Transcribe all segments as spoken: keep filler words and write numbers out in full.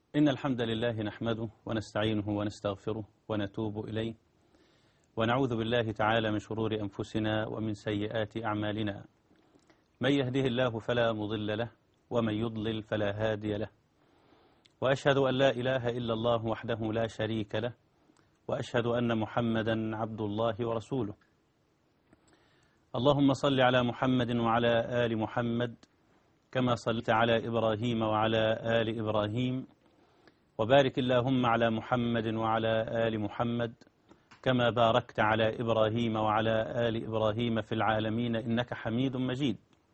إن الحمد لله نحمده ونستعينه ونستغفره ونتوب إليه ونعوذ بالله تعالى من شرور أنفسنا ومن سيئات أعمالنا. من يهده الله فلا مضل له ومن يضلل فلا هادي له، وأشهد أن لا إله إلا الله وحده لا شريك له، وأشهد أن محمدا عبد الله ورسوله. اللهم صل على محمد وعلى آل محمد كما صليت على إبراهيم وعلى آل إبراهيم، وبارك اللهم على محمد وعلى آل محمد كما باركت على إبراهيم وعلى آل إبراهيم في العالمين إنك حميد مجيد.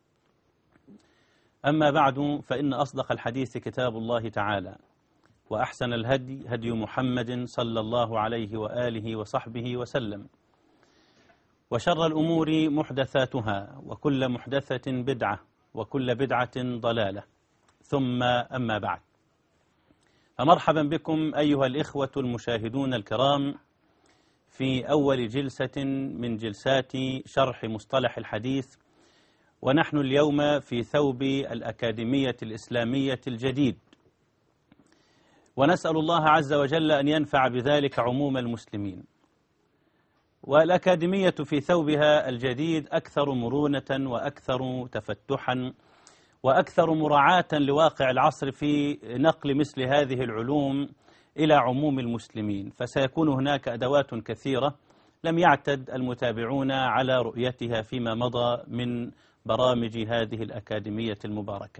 أما بعد، فإن أصدق الحديث كتاب الله تعالى، وأحسن الهدي هدي محمد صلى الله عليه وآله وصحبه وسلم، وشر الأمور محدثاتها، وكل محدثة بدعة، وكل بدعة ضلالة، ثم أما بعد. فمرحبا بكم أيها الإخوة المشاهدون الكرام في أول جلسة من جلسات شرح مصطلح الحديث، ونحن اليوم في ثوب الأكاديمية الإسلامية الجديد، ونسأل الله عز وجل أن ينفع بذلك عموم المسلمين. والأكاديمية في ثوبها الجديد أكثر مرونة وأكثر تفتحا وأكثر مراعاة لواقع العصر في نقل مثل هذه العلوم إلى عموم المسلمين، فسيكون هناك أدوات كثيرة لم يعتد المتابعون على رؤيتها فيما مضى من برامج هذه الأكاديمية المباركة.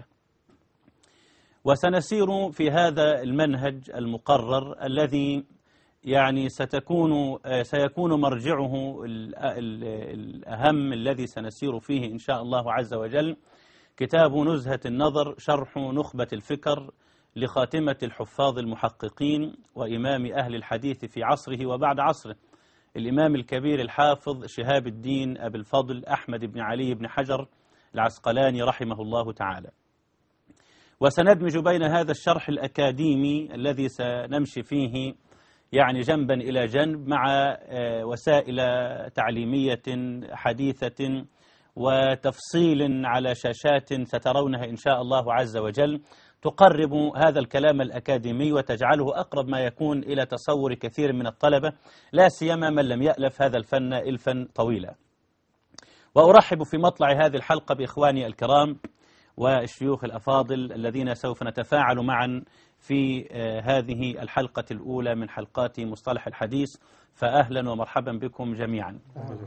وسنسير في هذا المنهج المقرر الذي يعني ستكون سيكون مرجعه الأهم الذي سنسير فيه إن شاء الله عز وجل كتاب نزهة النظر شرح نخبة الفكر لخاتمة الحفاظ المحققين وإمام أهل الحديث في عصره وبعد عصره، الإمام الكبير الحافظ شهاب الدين أبي الفضل أحمد بن علي بن حجر العسقلاني رحمه الله تعالى. وسندمج بين هذا الشرح الأكاديمي الذي سنمشي فيه يعني جنبا إلى جنب مع وسائل تعليمية حديثة وتفصيل على شاشات سترونها إن شاء الله عز وجل تقرب هذا الكلام الأكاديمي وتجعله أقرب ما يكون إلى تصور كثير من الطلبة، لا سيما من لم يألف هذا الفن إلفا طويلا. وأرحب في مطلع هذه الحلقة بإخواني الكرام والشيوخ الأفاضل الذين سوف نتفاعل معا في هذه الحلقة الأولى من حلقات مصطلح الحديث، فأهلا ومرحبا بكم جميعا.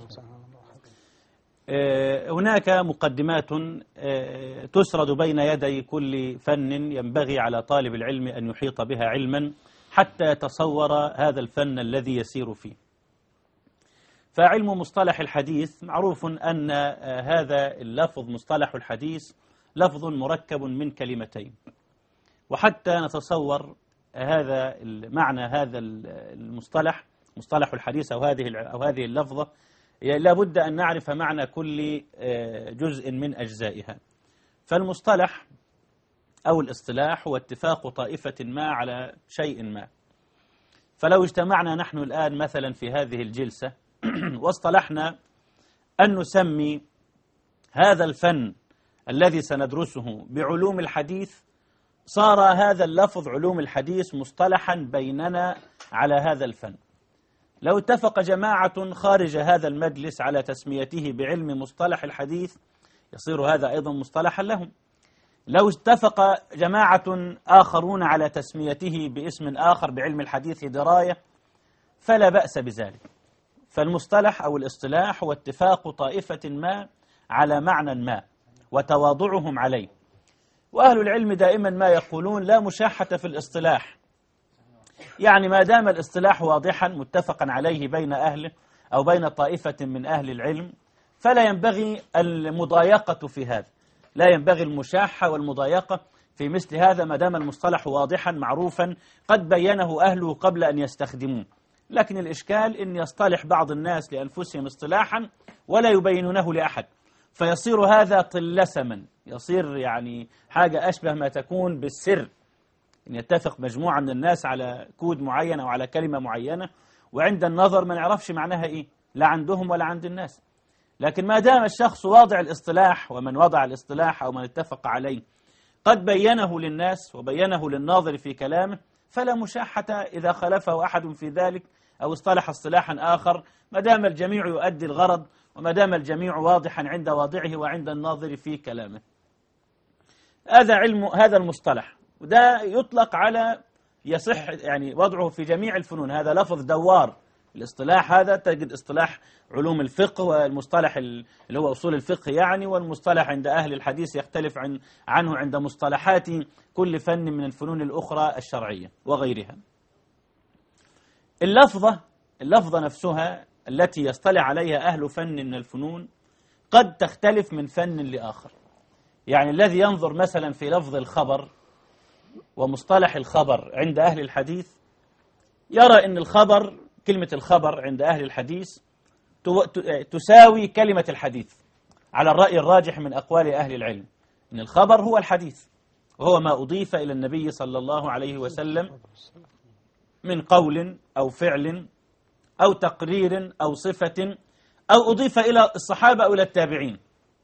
هناك مقدمات تسرد بين يدي كل فن ينبغي على طالب العلم أن يحيط بها علما حتى يتصور هذا الفن الذي يسير فيه. فعلم مصطلح الحديث معروف أن هذا اللفظ مصطلح الحديث لفظ مركب من كلمتين، وحتى نتصور هذا معنى هذا المصطلح مصطلح الحديث أو هذه أو هذه اللفظة لا بد أن نعرف معنى كل جزء من أجزائها. فالمصطلح أو الاصطلاح هو اتفاق طائفة ما على شيء ما. فلو اجتمعنا نحن الآن مثلا في هذه الجلسة واصطلحنا أن نسمي هذا الفن الذي سندرسه بعلوم الحديث، صار هذا اللفظ علوم الحديث مصطلحا بيننا على هذا الفن. لو اتفق جماعة خارج هذا المجلس على تسميته بعلم مصطلح الحديث يصير هذا أيضا مصطلحا لهم. لو اتفق جماعة آخرون على تسميته باسم آخر بعلم الحديث دراية فلا بأس بذلك. فالمصطلح أو الاصطلاح هو اتفاق طائفة ما على معنى ما وتواضعهم عليه. وأهل العلم دائما ما يقولون لا مشاحة في الاصطلاح، يعني ما دام الاصطلاح واضحا متفقا عليه بين أهله أو بين طائفة من أهل العلم فلا ينبغي المضايقة في هذا، لا ينبغي المشاحة والمضايقة في مثل هذا ما دام المصطلح واضحا معروفا قد بينه أهله قبل أن يستخدموه. لكن الإشكال أن يصطلح بعض الناس لأنفسهم اصطلاحا ولا يبينونه لأحد، فيصير هذا طلسما، يصير يعني حاجة أشبه ما تكون بالسر، أن يتفق مجموعة من الناس على كود معين أو على كلمة معينة وعند النظر ما نعرفش معناها إيه لا عندهم ولا عند الناس. لكن ما دام الشخص واضع الاصطلاح ومن وضع الاصطلاح أو من اتفق عليه قد بينه للناس وبينه للناظر في كلامه، فلا مشاحة إذا خالفه أحد في ذلك أو اصطلح اصطلاحا آخر، ما دام الجميع يؤدي الغرض وما دام الجميع واضحا عند واضعه وعند الناظر في كلامه. هذا علم هذا المصطلح، وده يطلق على يصح يعني وضعه في جميع الفنون. هذا لفظ دوار، الاصطلاح هذا تجد اصطلاح علوم الفقه والمصطلح اللي هو أصول الفقه يعني، والمصطلح عند أهل الحديث يختلف عن عنه عند مصطلحات كل فن من الفنون الأخرى الشرعية وغيرها. اللفظة اللفظة نفسها التي يصطلح عليها أهل فن من الفنون قد تختلف من فن لآخر. يعني الذي ينظر مثلا في لفظ الخبر ومصطلح الخبر عند أهل الحديث يرى أن الخبر، كلمة الخبر عند أهل الحديث تساوي كلمة الحديث على الرأي الراجح من أقوال أهل العلم، أن الخبر هو الحديث، وهو ما أضيف إلى النبي صلى الله عليه وسلم من قول أو فعل أو تقرير أو صفة أو أضيف إلى الصحابة أو إلى التابعين.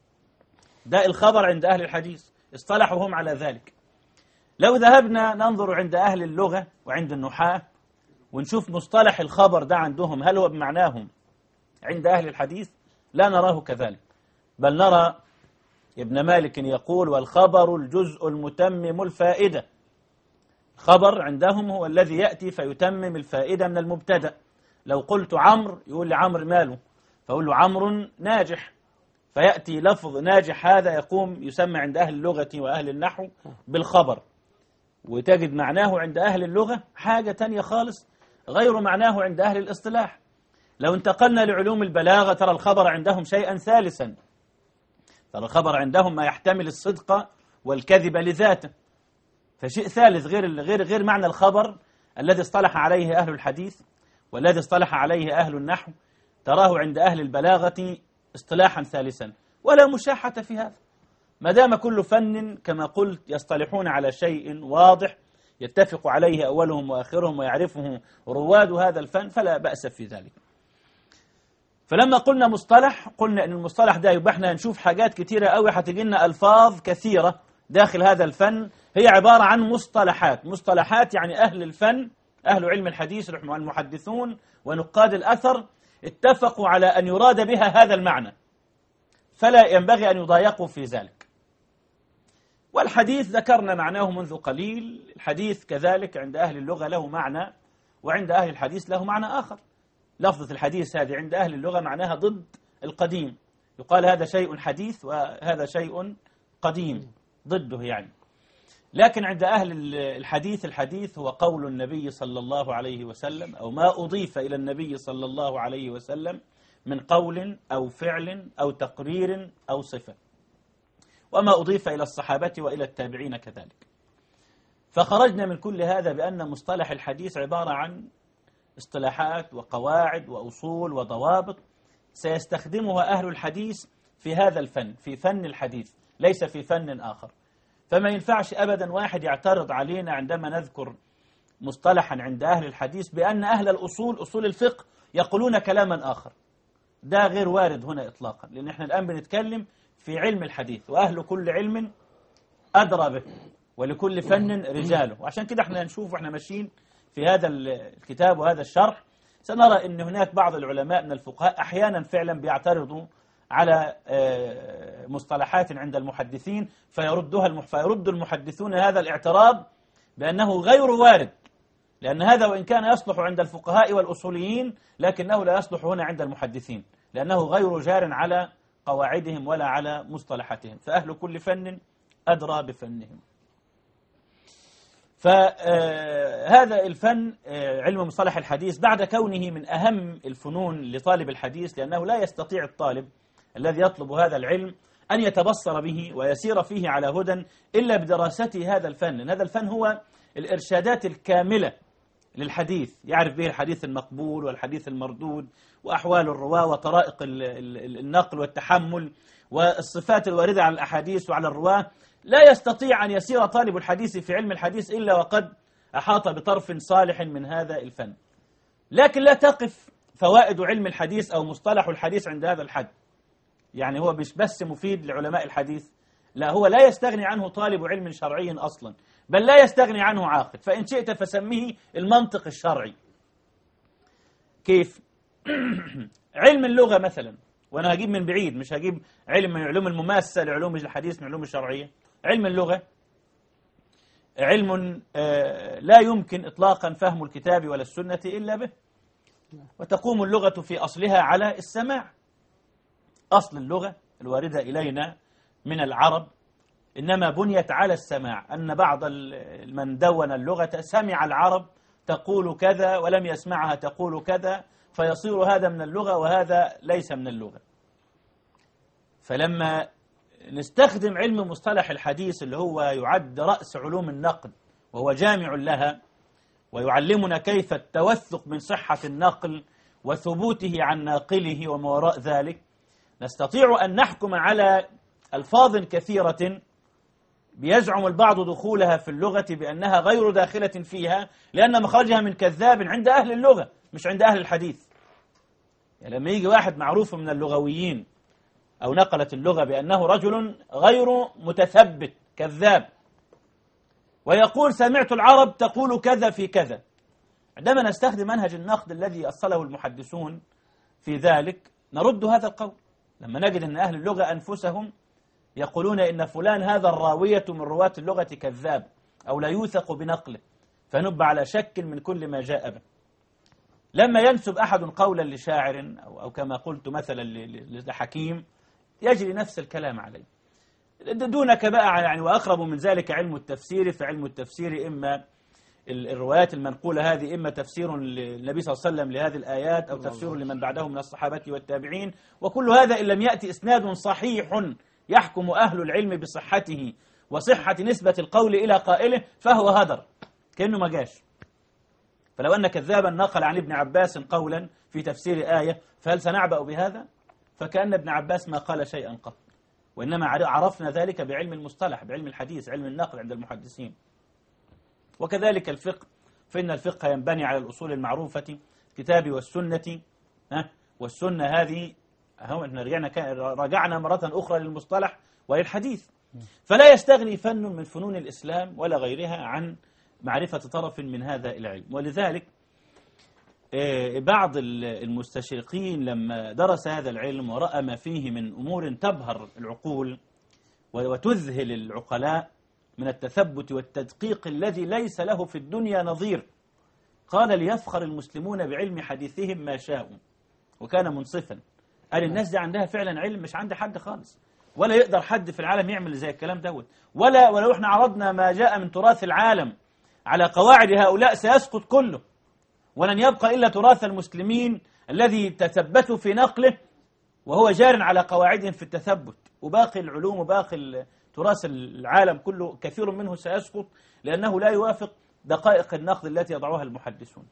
ده الخبر عند أهل الحديث، اصطلحوا هم على ذلك. لو ذهبنا ننظر عند أهل اللغة وعند النحاة ونشوف مصطلح الخبر ده عندهم هل هو بمعناهم عند أهل الحديث، لا نراه كذلك، بل نرى ابن مالك يقول: والخبر الجزء المتمم الفائدة. خبر عندهم هو الذي يأتي فيتمم الفائدة من المبتدأ. لو قلت عمرو يقول لي عمرو ماله، فأقول له عمرو ناجح، فيأتي لفظ ناجح هذا يقوم يسمى عند أهل اللغة وأهل النحو بالخبر، وتجد معناه عند أهل اللغة حاجة تانية خالص غير معناه عند أهل الاصطلاح. لو انتقلنا لعلوم البلاغة ترى الخبر عندهم شيئا ثالثا، ترى الخبر عندهم ما يحتمل الصدق والكذب لذاته، فشيء ثالث غير غير غير معنى الخبر الذي اصطلح عليه أهل الحديث والذي اصطلح عليه أهل النحو، تراه عند أهل البلاغة اصطلاحا ثالثا، ولا مشاحة في هذا ما دام كل فن كما قلت يصطلحون على شيء واضح يتفق عليه أولهم وآخرهم ويعرفه رواد هذا الفن، فلا بأس في ذلك. فلما قلنا مصطلح قلنا أن المصطلح ده يبقى احنا نشوف حاجات كثيرة قوي، هتجي لنا ألفاظ كثيرة داخل هذا الفن هي عبارة عن مصطلحات. مصطلحات يعني أهل الفن، أهل علم الحديث المحدثون ونقاد الأثر اتفقوا على أن يراد بها هذا المعنى، فلا ينبغي أن يضايقوا في ذلك. والحديث ذكرنا معناه منذ قليل، الحديث كذلك عند أهل اللغة له معنى وعند أهل الحديث له معنى آخر. لفظة الحديث هذه عند أهل اللغة معناها ضد القديم، يقال هذا شيء حديث وهذا شيء قديم ضده يعني. لكن عند أهل الحديث الحديث هو قول النبي صلى الله عليه وسلم أو ما أضيف إلى النبي صلى الله عليه وسلم من قول أو فعل أو تقرير أو صفة، وما أضيف إلى الصحابة وإلى التابعين كذلك. فخرجنا من كل هذا بأن مصطلح الحديث عبارة عن اصطلاحات وقواعد وأصول وضوابط سيستخدمها أهل الحديث في هذا الفن، في فن الحديث، ليس في فن آخر. فما ينفعش أبدا واحد يعترض علينا عندما نذكر مصطلحا عند أهل الحديث بأن أهل الأصول أصول الفقه يقولون كلاما آخر. ده غير وارد هنا إطلاقا، لأن احنا الآن بنتكلم في علم الحديث، وأهل كل علم أدرى به، ولكل فن رجاله. وعشان كده احنا نشوف واحنا ماشيين في هذا الكتاب وهذا الشرح سنرى أن هناك بعض العلماء من الفقهاء أحيانا فعلا بيعترضوا على مصطلحات عند المحدثين فيردها فيرد المحدثون هذا الاعتراض بأنه غير وارد، لأن هذا وإن كان يصلح عند الفقهاء والأصوليين لكنه لا يصلح هنا عند المحدثين، لأنه غير جار على قواعدهم ولا على مصطلحاتهم، فأهل كل فن أدرى بفنهم. فهذا الفن علم مصطلح الحديث بعد كونه من أهم الفنون لطالب الحديث، لأنه لا يستطيع الطالب الذي يطلب هذا العلم أن يتبصر به ويسير فيه على هدى إلا بدراسته هذا الفن، لأن هذا الفن هو الإرشادات الكاملة للحديث، يعرف به الحديث المقبول والحديث المردود وأحوال الرواة وطرائق النقل والتحمل والصفات الواردة على الأحاديث وعلى الرواة. لا يستطيع أن يسير طالب الحديث في علم الحديث إلا وقد أحاط بطرف صالح من هذا الفن. لكن لا تقف فوائد علم الحديث أو مصطلح الحديث عند هذا الحد، يعني هو مش بس مفيد لعلماء الحديث، لا، هو لا يستغني عنه طالب علم شرعي أصلا، بل لا يستغني عنه عاقل، فإن شئت فسميه المنطق الشرعي. كيف؟ علم اللغة مثلا، وأنا هجيب من بعيد، مش هجيب علم من علوم المماسة لعلوم الحديث من علوم الشرعية. علم اللغة علم لا يمكن إطلاقا فهم الكتاب ولا السنة إلا به، وتقوم اللغة في أصلها على السماع. أصل اللغة الواردة إلينا من العرب إنما بنيت على السماع، أن بعض من دون اللغة سمع العرب تقول كذا ولم يسمعها تقول كذا، فيصير هذا من اللغة وهذا ليس من اللغة. فلما نستخدم علم مصطلح الحديث اللي هو يعد رأس علوم النقل وهو جامع لها، ويعلمنا كيف التوثق من صحة النقل وثبوته عن ناقله وما وراء ذلك، نستطيع أن نحكم على ألفاظ كثيرة بيزعم البعض دخولها في اللغة بأنها غير داخلة فيها، لأن مخرجها من كذاب عند أهل اللغة مش عند أهل الحديث. يعني لما يجي واحد معروف من اللغويين أو نقلت اللغة بأنه رجل غير متثبت كذاب، ويقول سمعت العرب تقول كذا في كذا، عندما نستخدم منهج النقد الذي أصله المحدثون في ذلك نرد هذا القول. لما نجد أن أهل اللغة أنفسهم يقولون إن فلان هذا الراوية من رواة اللغة كذاب أو لا يوثق بنقله، فنب على شك من كل ما جاء به. لما ينسب أحد قولا لشاعر أو, أو كما قلت مثلا لحكيم يجري نفس الكلام عليه. دونك بقى يعني، وأقرب من ذلك علم التفسير، فعلم التفسير إما الروايات المنقولة هذه إما تفسير للنبي صلى الله عليه وسلم لهذه الآيات أو تفسير لمن بعدهم من الصحابة والتابعين، وكل هذا إن لم يأتي إسناد صحيح يحكم أهل العلم بصحته وصحة نسبة القول إلى قائله فهو هدر كأنه ما جاش. فلو أن كذابا نقل عن ابن عباس قولا في تفسير آية فهل سنعبأ بهذا؟ فكأن ابن عباس ما قال شيئا قط، وإنما عرفنا ذلك بعلم المصطلح، بعلم الحديث، علم النقل عند المحدثين. وكذلك الفقه، فإن الفقه ينبني على الأصول المعروفة الكتاب والسنة. ها والسنة هذه هو احنا رجعنا رجعنا مرة أخرى للمصطلح وللحديث. فلا يستغني فن من فنون الإسلام ولا غيرها عن معرفة طرف من هذا العلم. ولذلك بعض المستشرقين لما درس هذا العلم ورأى ما فيه من أمور تبهر العقول وتذهل العقلاء من التثبت والتدقيق الذي ليس له في الدنيا نظير، قال ليفخر المسلمون بعلم حديثهم ما شاءوا، وكان منصفا. قال الناس دي عندها فعلا علم مش عند حد خالص، ولا يقدر حد في العالم يعمل زي الكلام دوت، ولا ولو احنا عرضنا ما جاء من تراث العالم على قواعد هؤلاء سيسقط كله، ولن يبقى إلا تراث المسلمين الذي تثبتوا في نقله وهو جار على قواعدهم في التثبت، وباقي العلوم وباقي تراث العالم كله كثير منه سيسقط لأنه لا يوافق دقائق النقد التي يضعوها المحدثون.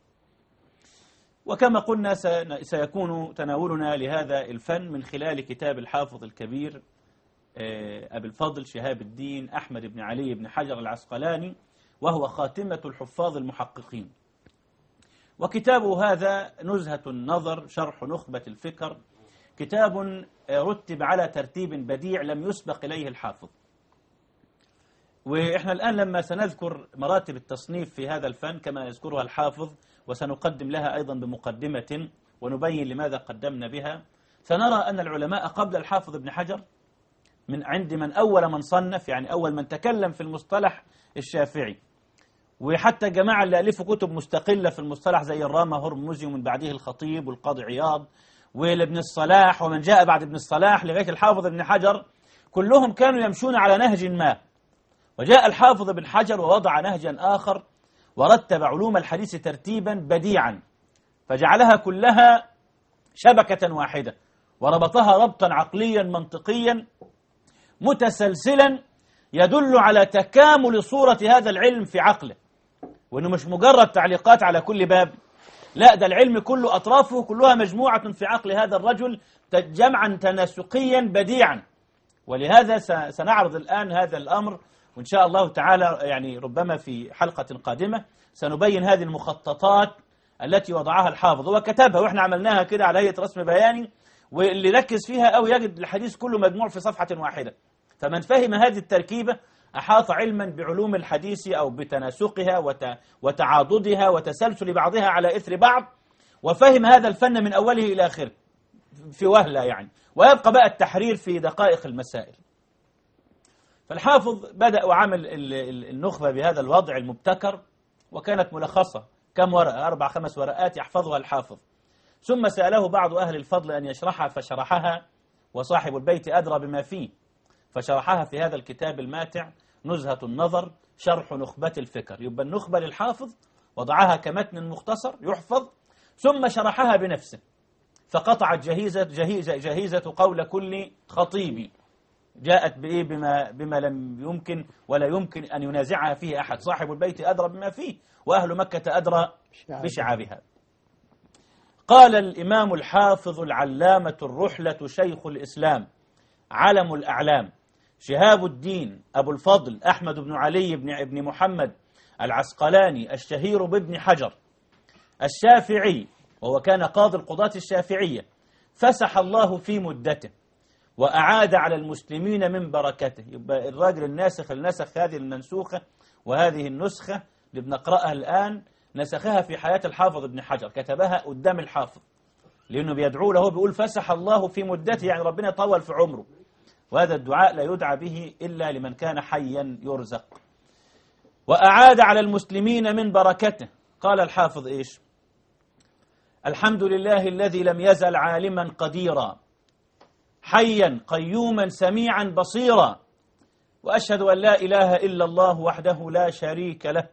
وكما قلنا سيكون تناولنا لهذا الفن من خلال كتاب الحافظ الكبير أبي الفضل شهاب الدين أحمد بن علي بن حجر العسقلاني، وهو خاتمة الحفاظ المحققين. وكتابه هذا نزهة النظر شرح نخبة الفكر، كتاب رتب على ترتيب بديع لم يسبق إليه الحافظ. وإحنا الآن لما سنذكر مراتب التصنيف في هذا الفن كما يذكرها الحافظ، وسنقدم لها أيضا بمقدمة ونبين لماذا قدمنا بها، سنرى أن العلماء قبل الحافظ ابن حجر من عند من أول من صنف، يعني أول من تكلم في المصطلح الشافعي، وحتى جماعة اللي ألفوا كتب مستقلة في المصطلح زي الرامة هرمزي ومن بعده الخطيب والقاضي عياض ولابن الصلاح ومن جاء بعد ابن الصلاح لغاية الحافظ ابن حجر، كلهم كانوا يمشون على نهج ما. وجاء الحافظ ابن حجر ووضع نهجا آخر ورتب علوم الحديث ترتيبا بديعا، فجعلها كلها شبكة واحدة وربطها ربطا عقليا منطقيا متسلسلا يدل على تكامل صورة هذا العلم في عقله، وأنه مش مجرد تعليقات على كل باب، لا ده العلم كله أطرافه كلها مجموعة في عقل هذا الرجل جمعا تناسقيا بديعا. ولهذا سنعرض الآن هذا الأمر، وإن شاء الله تعالى يعني ربما في حلقة قادمة سنبين هذه المخططات التي وضعها الحافظ وكتبها، وإحنا عملناها كده على هيئة رسم بياني، واللي ركز فيها أو يجد الحديث كله مجموع في صفحة واحدة. فمن فهم هذه التركيبة أحاط علما بعلوم الحديث أو بتناسقها وتعاضدها وتسلسل بعضها على إثر بعض، وفهم هذا الفن من أوله إلى آخره في وهلة يعني، ويبقى بقى التحرير في دقائق المسائل. فالحافظ بدأ وعمل النخبة بهذا الوضع المبتكر، وكانت ملخصة كم ورقة؟ أربع خمس ورقات يحفظها الحافظ. ثم سأله بعض أهل الفضل أن يشرحها فشرحها، وصاحب البيت أدرى بما فيه، فشرحها في هذا الكتاب الماتع نزهة النظر شرح نخبة الفكر. يبقى النخبة للحافظ وضعها كمتن مختصر يحفظ، ثم شرحها بنفسه، فقطعت جهيزة, جهيزة, جهيزة قول كل خطيب، جاءت بإيه؟ بما, بما لم يمكن ولا يمكن أن ينازعها فيه أحد. صاحب البيت أدرى بما فيه، وأهل مكة أدرى بشعابها. قال الإمام الحافظ العلامة الرحلة شيخ الإسلام علم الأعلام شهاب الدين أبو الفضل أحمد بن علي بن ابن محمد العسقلاني الشهير بابن حجر الشافعي، وهو كان قاضي القضاة الشافعية، فسح الله في مدته وأعاد على المسلمين من بركته. يبقى الراجل الناسخ اللي نسخ هذه المنسوخة وهذه النسخة اللي بنقرأها الآن نسخها في حياة الحافظ ابن حجر، كتبها قدام الحافظ، لأنه بيدعو له، بيقول فسح الله في مدته، يعني ربنا طول في عمره، وهذا الدعاء لا يدعى به إلا لمن كان حيا يرزق. وأعاد على المسلمين من بركته. قال الحافظ إيش؟ الحمد لله الذي لم يزل عالما قديرا حيا قيوما سميعا بصيرا، وأشهد أن لا إله إلا الله وحده لا شريك له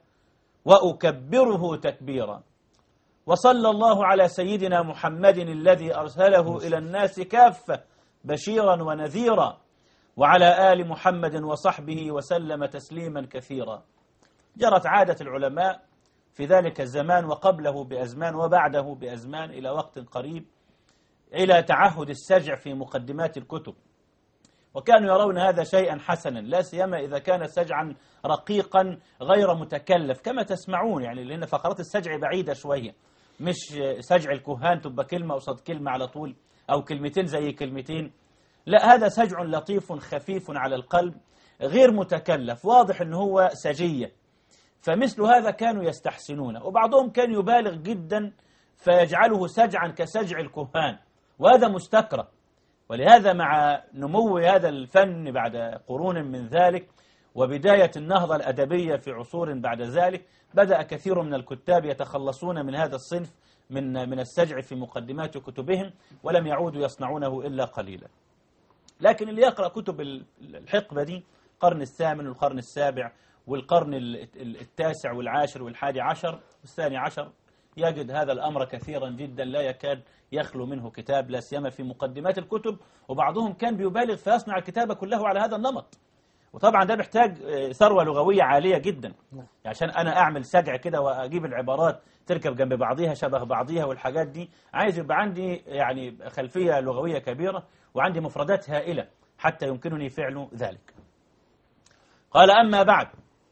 وأكبره تكبيرا، وصلى الله على سيدنا محمد الذي أرسله إلى الناس كافة بشيرا ونذيرا، وعلى آل محمد وصحبه وسلم تسليما كثيرا. جرت عادة العلماء في ذلك الزمان وقبله بأزمان وبعده بأزمان إلى وقت قريب إلى تعهد السجع في مقدمات الكتب، وكانوا يرون هذا شيئا حسنا، لا سيما إذا كان سجعا رقيقا غير متكلف كما تسمعون، يعني لأن فقرات السجع بعيدة شوية، مش سجع الكهان تبقى كلمة قصاد كلمة على طول أو كلمتين زي كلمتين، لا، هذا سجع لطيف خفيف على القلب غير متكلف، واضح أنه هو سجية، فمثل هذا كانوا يستحسنونه، وبعضهم كان يبالغ جدا فيجعله سجعا كسجع الكهان، وهذا مستكره. ولهذا مع نمو هذا الفن بعد قرون من ذلك وبداية النهضة الأدبية في عصور بعد ذلك، بدأ كثير من الكتاب يتخلصون من هذا الصنف من من السجع في مقدمات كتبهم، ولم يعودوا يصنعونه إلا قليلا. لكن اللي يقرأ كتب الحقبة دي، القرن الثامن والقرن السابع والقرن التاسع والعاشر والحادي عشر والثاني عشر، يجد هذا الأمر كثيرا جدا، لا يكاد يخلو منه كتاب، لا سيما في مقدمات الكتب، وبعضهم كان بيبالغ فيصنع الكتاب كله على هذا النمط. وطبعا ده محتاج ثروة لغوية عالية جدا، عشان أنا أعمل سجع كده وأجيب العبارات تركب جنب بعضيها شبه بعضيها والحاجات دي، عايز يبقى عندي يعني خلفية لغوية كبيرة وعندي مفردات هائلة حتى يمكنني فعل ذلك. قال أما بعد،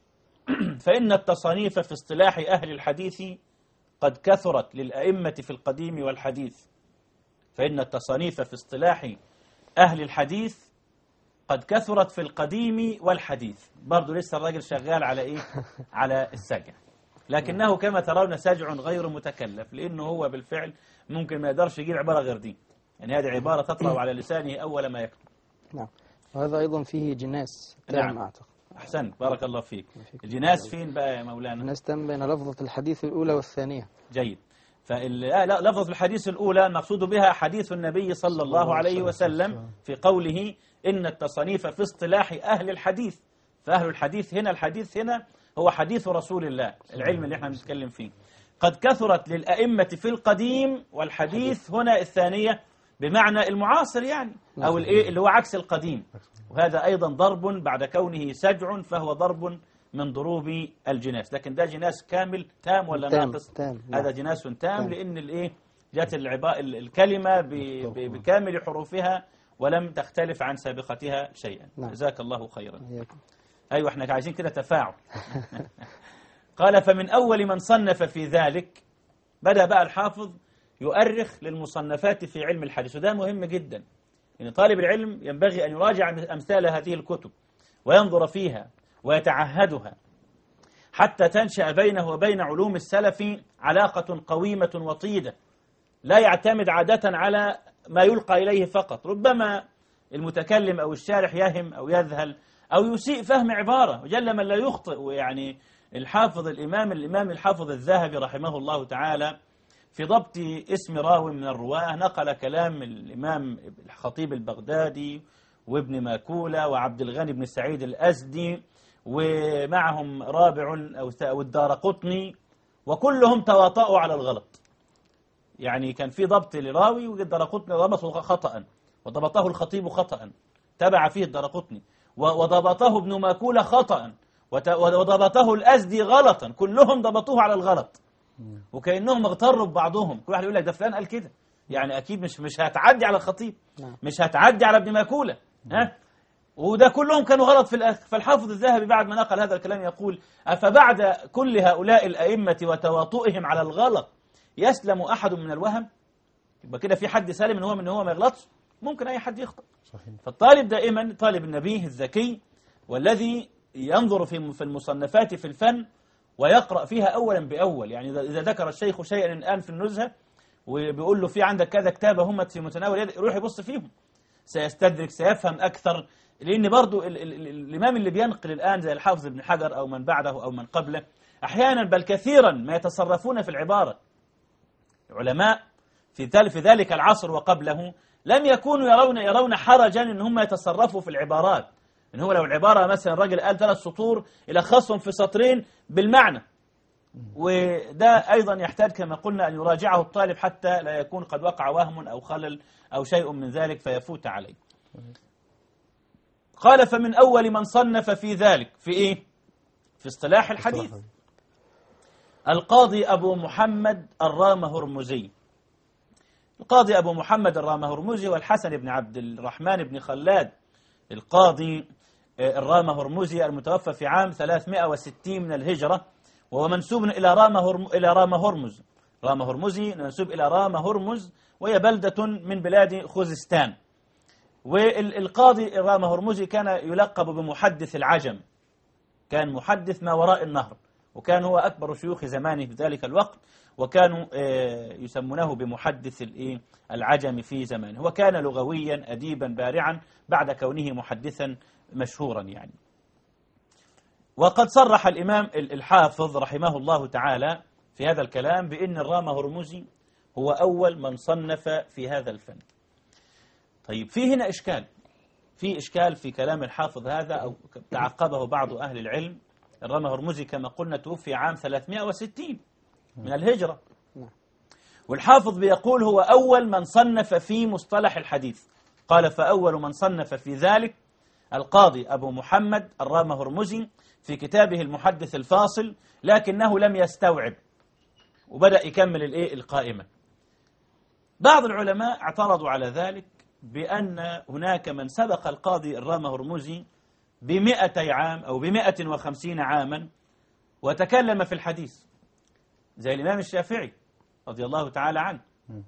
فإن التصانيف في اصطلاح أهل الحديث قد كثرت للأئمة في القديم والحديث. فإن التصانيف في اصطلاح أهل الحديث قد كثرت في القديم والحديث. برضو لسه الراجل شغال على إيه؟ على السجع، لكنه كما ترون سجع غير متكلف، لأنه هو بالفعل ممكن ما يقدرش يجيب عبارة غير دي، يعني هذه عبارة تطلع على لسانه أول ما يكتب. نعم، وهذا أيضا فيه جناس تام. نعم. أعتقد. أحسن، بارك الله فيك. الجناس فين بقى يا مولانا؟ الجناس تم بين لفظة الحديث الأولى والثانية. جيد. فلا لفظة الحديث الأولى المقصود بها حديث النبي صلى الله عليه وسلم في قوله إن التصانيف في اصطلاح أهل الحديث. فأهل الحديث هنا، الحديث هنا هو حديث رسول الله، العلم اللي احنا بنتكلم فيه. قد كثرت للأئمة في القديم، والحديث هنا الثانية بمعنى المعاصر يعني، أو الإيه اللي هو عكس القديم، وهذا أيضا ضرب بعد كونه سجع، فهو ضرب من ضروب الجناس. لكن ده جناس كامل تام ولا ناقص؟ تام. هذا جناس تام, تام. لأن الإيه جاءت الكلمة بكامل حروفها ولم تختلف عن سابقتها شيئا. نعم. جزاك الله خيرا. أيوة، احنا عايزين كده تفاعل. قال فمن أول من صنف في ذلك، بدأ بقى الحافظ يؤرخ للمصنفات في علم الحديث، وده مهم جدا، إن طالب العلم ينبغي أن يراجع أمثال هذه الكتب وينظر فيها ويتعهدها حتى تنشأ بينه وبين علوم السلف علاقة قويمة وطيدة، لا يعتمد عادة على ما يلقى إليه فقط. ربما المتكلم أو الشارح يهم أو يذهل أو يسيء فهم عبارة، وجل من لا يخطئ. ويعني الحافظ الإمام الإمام الحافظ الذهبي رحمه الله تعالى في ضبط اسم راوي من الرواة نقل كلام الإمام الخطيب البغدادي وابن ماكولة وعبد الغني بن سعيد الأزدي ومعهم رابع أو الدارقطني، وكلهم تواطؤوا على الغلط. يعني كان في ضبط لراوي والدارقطني ضبطه خطأ، وضبطه الخطيب خطأ تبع فيه الدارقطني، وضبطه ابن ماكولة خطأ، وضبطه الأزدي غلطا، كلهم ضبطوه على الغلط، وكأنهم اغتروا ببعضهم. كل واحد يقول لك ده فلان قال كده، يعني أكيد مش مش هتعدي على الخطيب، مش هتعدي على ابن ماكولة، ها؟ وده كلهم كانوا غلط في الآخر. فالحافظ الذهبي بعد ما نقل هذا الكلام يقول: أفبعد كل هؤلاء الأئمة وتواطؤهم على الغلط يسلم أحد من الوهم؟ يبقى كده في حد سالم إن هو من هو ما يغلطش؟ ممكن أي حد يخطئ. صحيح. فالطالب دائما طالب النبيه الذكي والذي ينظر في في المصنفات في الفن ويقرأ فيها أولا بأول. يعني إذا ذكر الشيخ شيئا الآن في النزهة وبيقول له في عندك كذا كتابة هم في متناول يدك، يروح يبص فيهم، سيستدرك، سيفهم أكثر. لأن برضو ال ال ال الإمام اللي بينقل الآن زي الحافظ ابن حجر أو من بعده أو من قبله أحيانا بل كثيرا ما يتصرفون في العبارة. علماء في في ذلك العصر وقبله لم يكونوا يرون يرون حرجا إن هم يتصرفوا في العبارات. إن هو لو العبارة مثلا الراجل قال ثلاث سطور يلخصهم في سطرين بالمعنى. وده أيضا يحتاج كما قلنا أن يراجعه الطالب حتى لا يكون قد وقع وهم أو خلل أو شيء من ذلك فيفوت عليه. قال: فمن أول من صنف في ذلك في إيه؟ في اصطلاح الحديث القاضي أبو محمد الرامهرمزي. القاضي أبو محمد الرامهرمزي والحسن بن عبد الرحمن بن خلاد القاضي الرامهرمزي المتوفى في عام ثلاثمائة وستين من الهجرة، وهو منسوب إلى رامهرم إلى رامهرمز. رامهرمزي منسوب إلى رامهرمز، وهي بلدة من بلاد خوزستان. والقاضي الرامهرمزي كان يلقب بمحدث العجم، كان محدث ما وراء النهر، وكان هو أكبر شيوخ زمانه في ذلك الوقت، وكانوا يسمونه بمحدث العجم في زمانه. وكان لغويا أديبا بارعا بعد كونه محدثا مشهورا يعني. وقد صرح الإمام الحافظ رحمه الله تعالى في هذا الكلام بأن الرامهرمزي هو أول من صنف في هذا الفن. طيب في هنا إشكال، في إشكال في كلام الحافظ هذا أو تعقبه بعض أهل العلم. الرامهرمزي كما قلنا توفي عام ثلاثمائة وستين من الهجرة، والحافظ بيقول هو أول من صنف في مصطلح الحديث. قال: فأول من صنف في ذلك القاضي أبو محمد الرامهرمزي في كتابه المحدث الفاصل، لكنه لم يستوعب، وبدأ يكمل الإيه القائمة. بعض العلماء اعترضوا على ذلك بأن هناك من سبق القاضي الرامهرمزي بمئتي عام أو بمئة وخمسين عاما وتكلم في الحديث، زي الإمام الشافعي رضي الله تعالى عنه.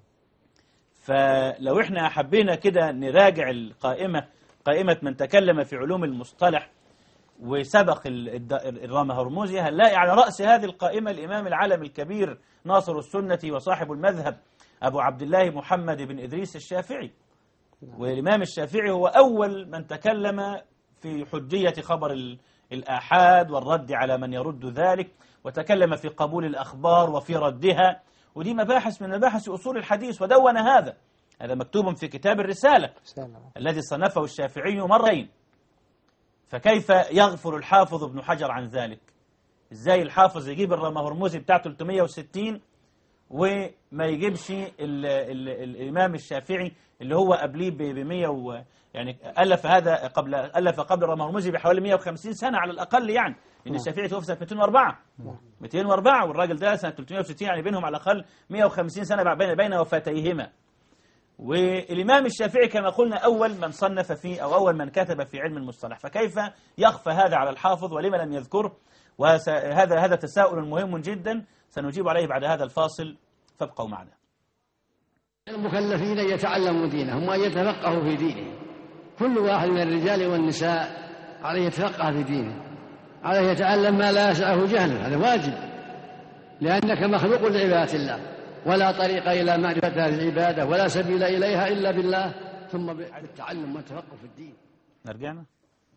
فلو احنا حبينا كده نراجع القائمة، قائمة من تكلم في علوم المصطلح وسبق الرامهرمزي، هنلاقي على رأس هذه القائمة الإمام العالم الكبير ناصر السنة وصاحب المذهب أبو عبد الله محمد بن إدريس الشافعي. والإمام الشافعي هو أول من تكلم في حجية خبر الآحاد والرد على من يرد ذلك، وتكلم في قبول الأخبار وفي ردها، ودي مباحث من مباحث أصول الحديث، ودون هذا هذا مكتوب في كتاب الرسالة الذي صنفه الشافعي مرين. فكيف يغفل الحافظ ابن حجر عن ذلك؟ إزاي الحافظ يجيب الرامهرمزي بتاع ثلاثمائة وستين وما يجيبش ال ال الإمام الشافعي اللي هو قبليه بمئة و يعني ألف هذا قبل ألف قبل الرامهرمزي بحوالي مئة وخمسين سنة على الأقل، يعني لأن الشافعي توفي سنة مئتين وأربعة مئتين وأربعة والراجل ده سنة ثلاثمائة وستين، يعني بينهم على الأقل مئة وخمسين سنة بين بين وفاتيهما. والإمام الشافعي كما قلنا أول من صنف فيه أو أول من كتب في علم المصطلح، فكيف يخفى هذا على الحافظ ولما لم يذكره؟ وهذا هذا تساؤل مهم جدا سنجيب عليه بعد هذا الفاصل، فابقوا معنا. المكلفين أن يتعلموا دينهم وأن يتفقهوا في دينهم. كل واحد من الرجال والنساء عليه يتفقه في دينه، عليه يتعلم ما لا يسعه جهله، هذا واجب، لأنك مخلوق لعبادة الله، ولا طريق إلى معرفة هذه العبادة ولا سبيل إليها إلا بالله، ثم بالتعلم والتفقه في الدين. نرجعنا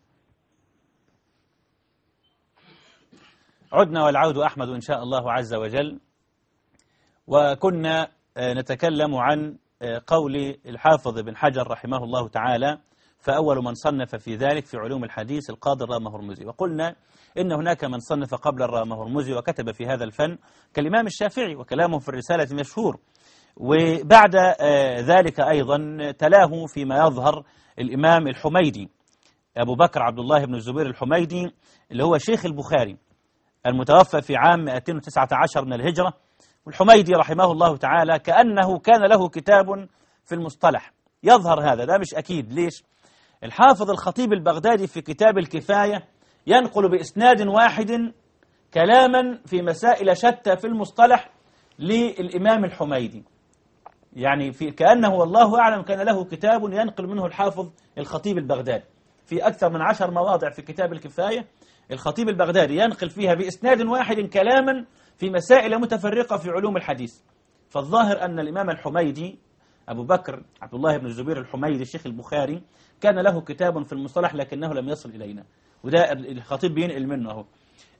عدنا والعود أحمد إن شاء الله عز وجل. وكنا نتكلم عن قول الحافظ ابن حجر رحمه الله تعالى: فأول من صنف في ذلك في علوم الحديث القاضي الرامهرمزي. وقلنا إن هناك من صنف قبل الرامهرمزي وكتب في هذا الفن كالإمام الشافعي، وكلامه في الرسالة مشهور. وبعد ذلك أيضا تلاه فيما يظهر الإمام الحميدي أبو بكر عبد الله بن الزبير الحميدي، اللي هو شيخ البخاري المتوفى في عام مئتين وتسعة عشر من الهجرة. والحميدي رحمه الله تعالى كأنه كان له كتاب في المصطلح، يظهر هذا، ده مش أكيد. ليش؟ الحافظ الخطيب البغدادي في كتاب الكفاية ينقل بإسناد واحد كلاما في مسائل شتى في المصطلح للإمام الحميدي، يعني في كأنه والله أعلم كان له كتاب ينقل منه الحافظ الخطيب البغدادي في أكثر من عشر مواضع في كتاب الكفاية. الخطيب البغدادي ينقل فيها بإسناد واحد كلاما في مسائل متفرقة في علوم الحديث. فالظاهر أن الإمام الحميدي أبو بكر عبد الله بن الزبير الحميدي شيخ البخاري كان له كتاب في المصطلح لكنه لم يصل إلينا، وده الخطيب بينقل منه أهو.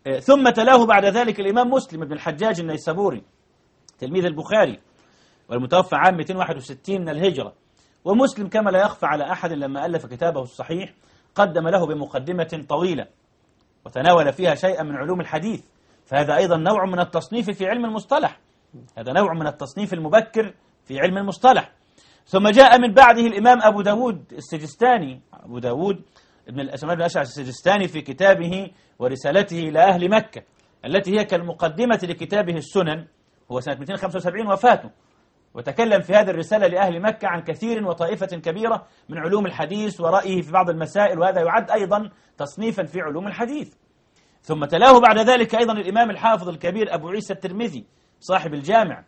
ثم تلاه بعد ذلك الإمام مسلم بن الحجاج النيسابوري تلميذ البخاري والمتوفى عام مئتين وواحد وستين من الهجرة. ومسلم كما لا يخفى على أحد لما ألف كتابه الصحيح قدم له بمقدمة طويلة وتناول فيها شيئا من علوم الحديث، فهذا أيضا نوع من التصنيف في علم المصطلح، هذا نوع من التصنيف المبكر في علم المصطلح. ثم جاء من بعده الإمام أبو داود السجستاني أبو داود ابن الأسماء بن أشعث السجستاني في كتابه ورسالته إلى أهل مكة التي هي كالمقدمة لكتابه السنن، هو سنة مئتين وخمسة وسبعين وفاته، وتكلم في هذه الرسالة لأهل مكة عن كثير وطائفة كبيرة من علوم الحديث ورأيه في بعض المسائل، وهذا يعد أيضا تصنيفا في علوم الحديث. ثم تلاه بعد ذلك أيضا الإمام الحافظ الكبير أبو عيسى الترمذي صاحب الجامع،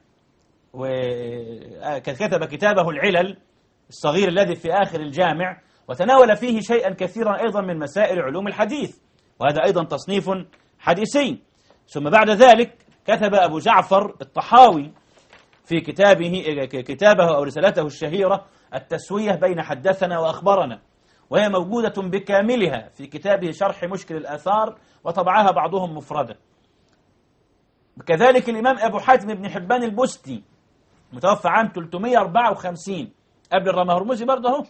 وكتب كتابه العلل الصغير الذي في آخر الجامع، وتناول فيه شيئا كثيرا أيضا من مسائل علوم الحديث، وهذا أيضا تصنيف حديثي. ثم بعد ذلك كتب أبو جعفر الطحاوي في كتابه كتابه أو رسالته الشهيرة التسوية بين حدثنا وأخبرنا، وهي موجودة بكاملها في كتابه شرح مشكل الآثار، وطبعها بعضهم مفردة. كذلك الإمام أبو حاتم بن حبان البستي متوفى عام ثلاثمئة وأربعة وخمسين قبل الرامهرمزي برضه،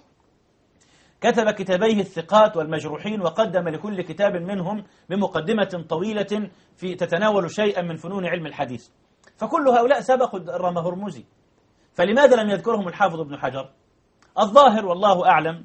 كتب كتابيه الثقات والمجروحين، وقدم لكل كتاب منهم بمقدمة طويلة في تتناول شيئا من فنون علم الحديث. فكل هؤلاء سبقوا الرامهرمزي، فلماذا لم يذكرهم الحافظ ابن حجر؟ الظاهر والله أعلم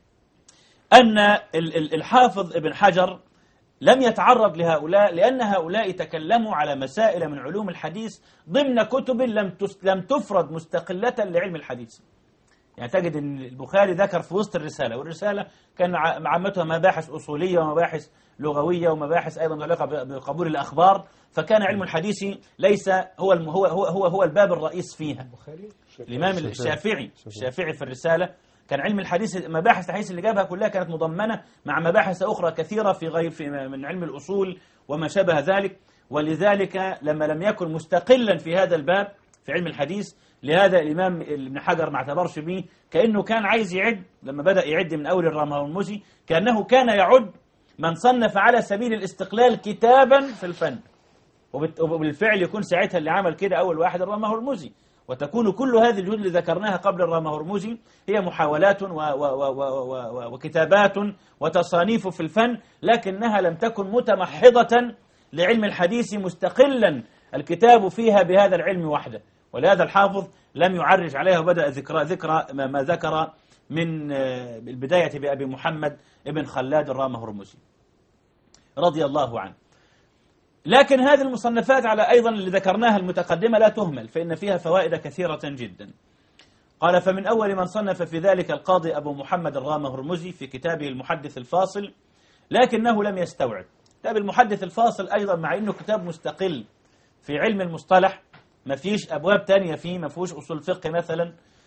أن الحافظ ابن حجر لم يتعرض لهؤلاء، لأن هؤلاء تكلموا على مسائل من علوم الحديث ضمن كتب لم لم تفرد مستقلة لعلم الحديث. يعني تجد أن البخاري ذكر في وسط الرسالة، والرسالة كان عامتها مباحث أصولية ومباحث لغوية ومباحث أيضا متعلقة بقبول الأخبار، فكان علم الحديث ليس هو هو هو هو, هو الباب الرئيس فيها. الإمام الشافعي الشافعي في الرسالة كان علم الحديث مباحث الحديث اللي جابها كلها كانت مضمنة مع مباحث أخرى كثيرة في غير في من علم الأصول وما شابه ذلك، ولذلك لما لم يكن مستقلا في هذا الباب في علم الحديث، لهذا الإمام ابن حجر ما اعتبرش به، كأنه كان عايز يعد لما بدأ يعد من أول الرامهرمزي، كأنه كان يعد من صنف على سبيل الاستقلال كتابا في الفن، وبالفعل يكون ساعتها اللي عمل كده أول واحد الرامهرمزي، وتكون كل هذه الجهود اللي ذكرناها قبل الرامهرمزي هي محاولات و و و و و وكتابات وتصانيف في الفن، لكنها لم تكن متمحضة لعلم الحديث مستقلا الكتاب فيها بهذا العلم وحده. ولهذا الحافظ لم يعرج عليها، وبدأ ذكر ذكر ما ذكر من البداية بأبي محمد ابن خلاد الرامهرمزي رضي الله عنه. لكن هذه المصنفات على أيضا اللي ذكرناها المتقدمة لا تهمل، فإن فيها فوائد كثيرة جدا. قال: فمن أول من صنف في ذلك القاضي أبو محمد الرامهرمزي في كتابه المحدث الفاصل، لكنه لم يستوعب. كتاب المحدث الفاصل أيضا مع أنه كتاب مستقل في علم المصطلح، ما فيش أبواب تانية فيه، ما فيهوش أصول فقه مثلا،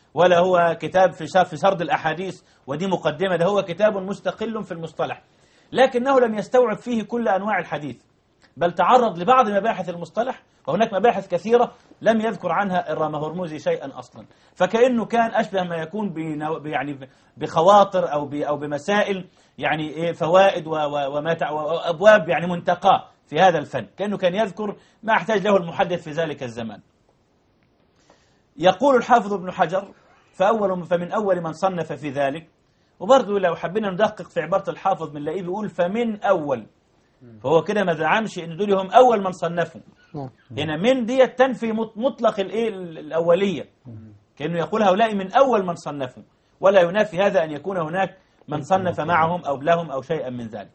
ولا هو كتاب في في سرد الأحاديث ودي مقدمة، ده هو كتاب مستقل في المصطلح، لكنه لم يستوعب فيه كل أنواع الحديث، بل تعرض لبعض مباحث المصطلح، وهناك مباحث كثيرة لم يذكر عنها الرامهرمزي شيئا أصلا، فكأنه كان أشبه ما يكون بنو... يعني بخواطر أو ب... أو بمسائل يعني فوائد و... و... وما تع... وأبواب يعني منتقاه في هذا الفن، كأنه كان يذكر ما احتاج له المحدث في ذلك الزمان. يقول الحافظ ابن حجر فأول فمن أول من صنف في ذلك، وبرضه لو حبينا ندقق في عبارة الحافظ من لاقيه بيقول فمن أول، فهو كده ما زعمش ان دول هم اول من صنفوا. هنا من دي تنفي مطلق الايه الاوليه، كانه يقول هؤلاء من اول من صنفوا، ولا ينافي هذا ان يكون هناك من صنف معهم او لهم او شيئا من ذلك.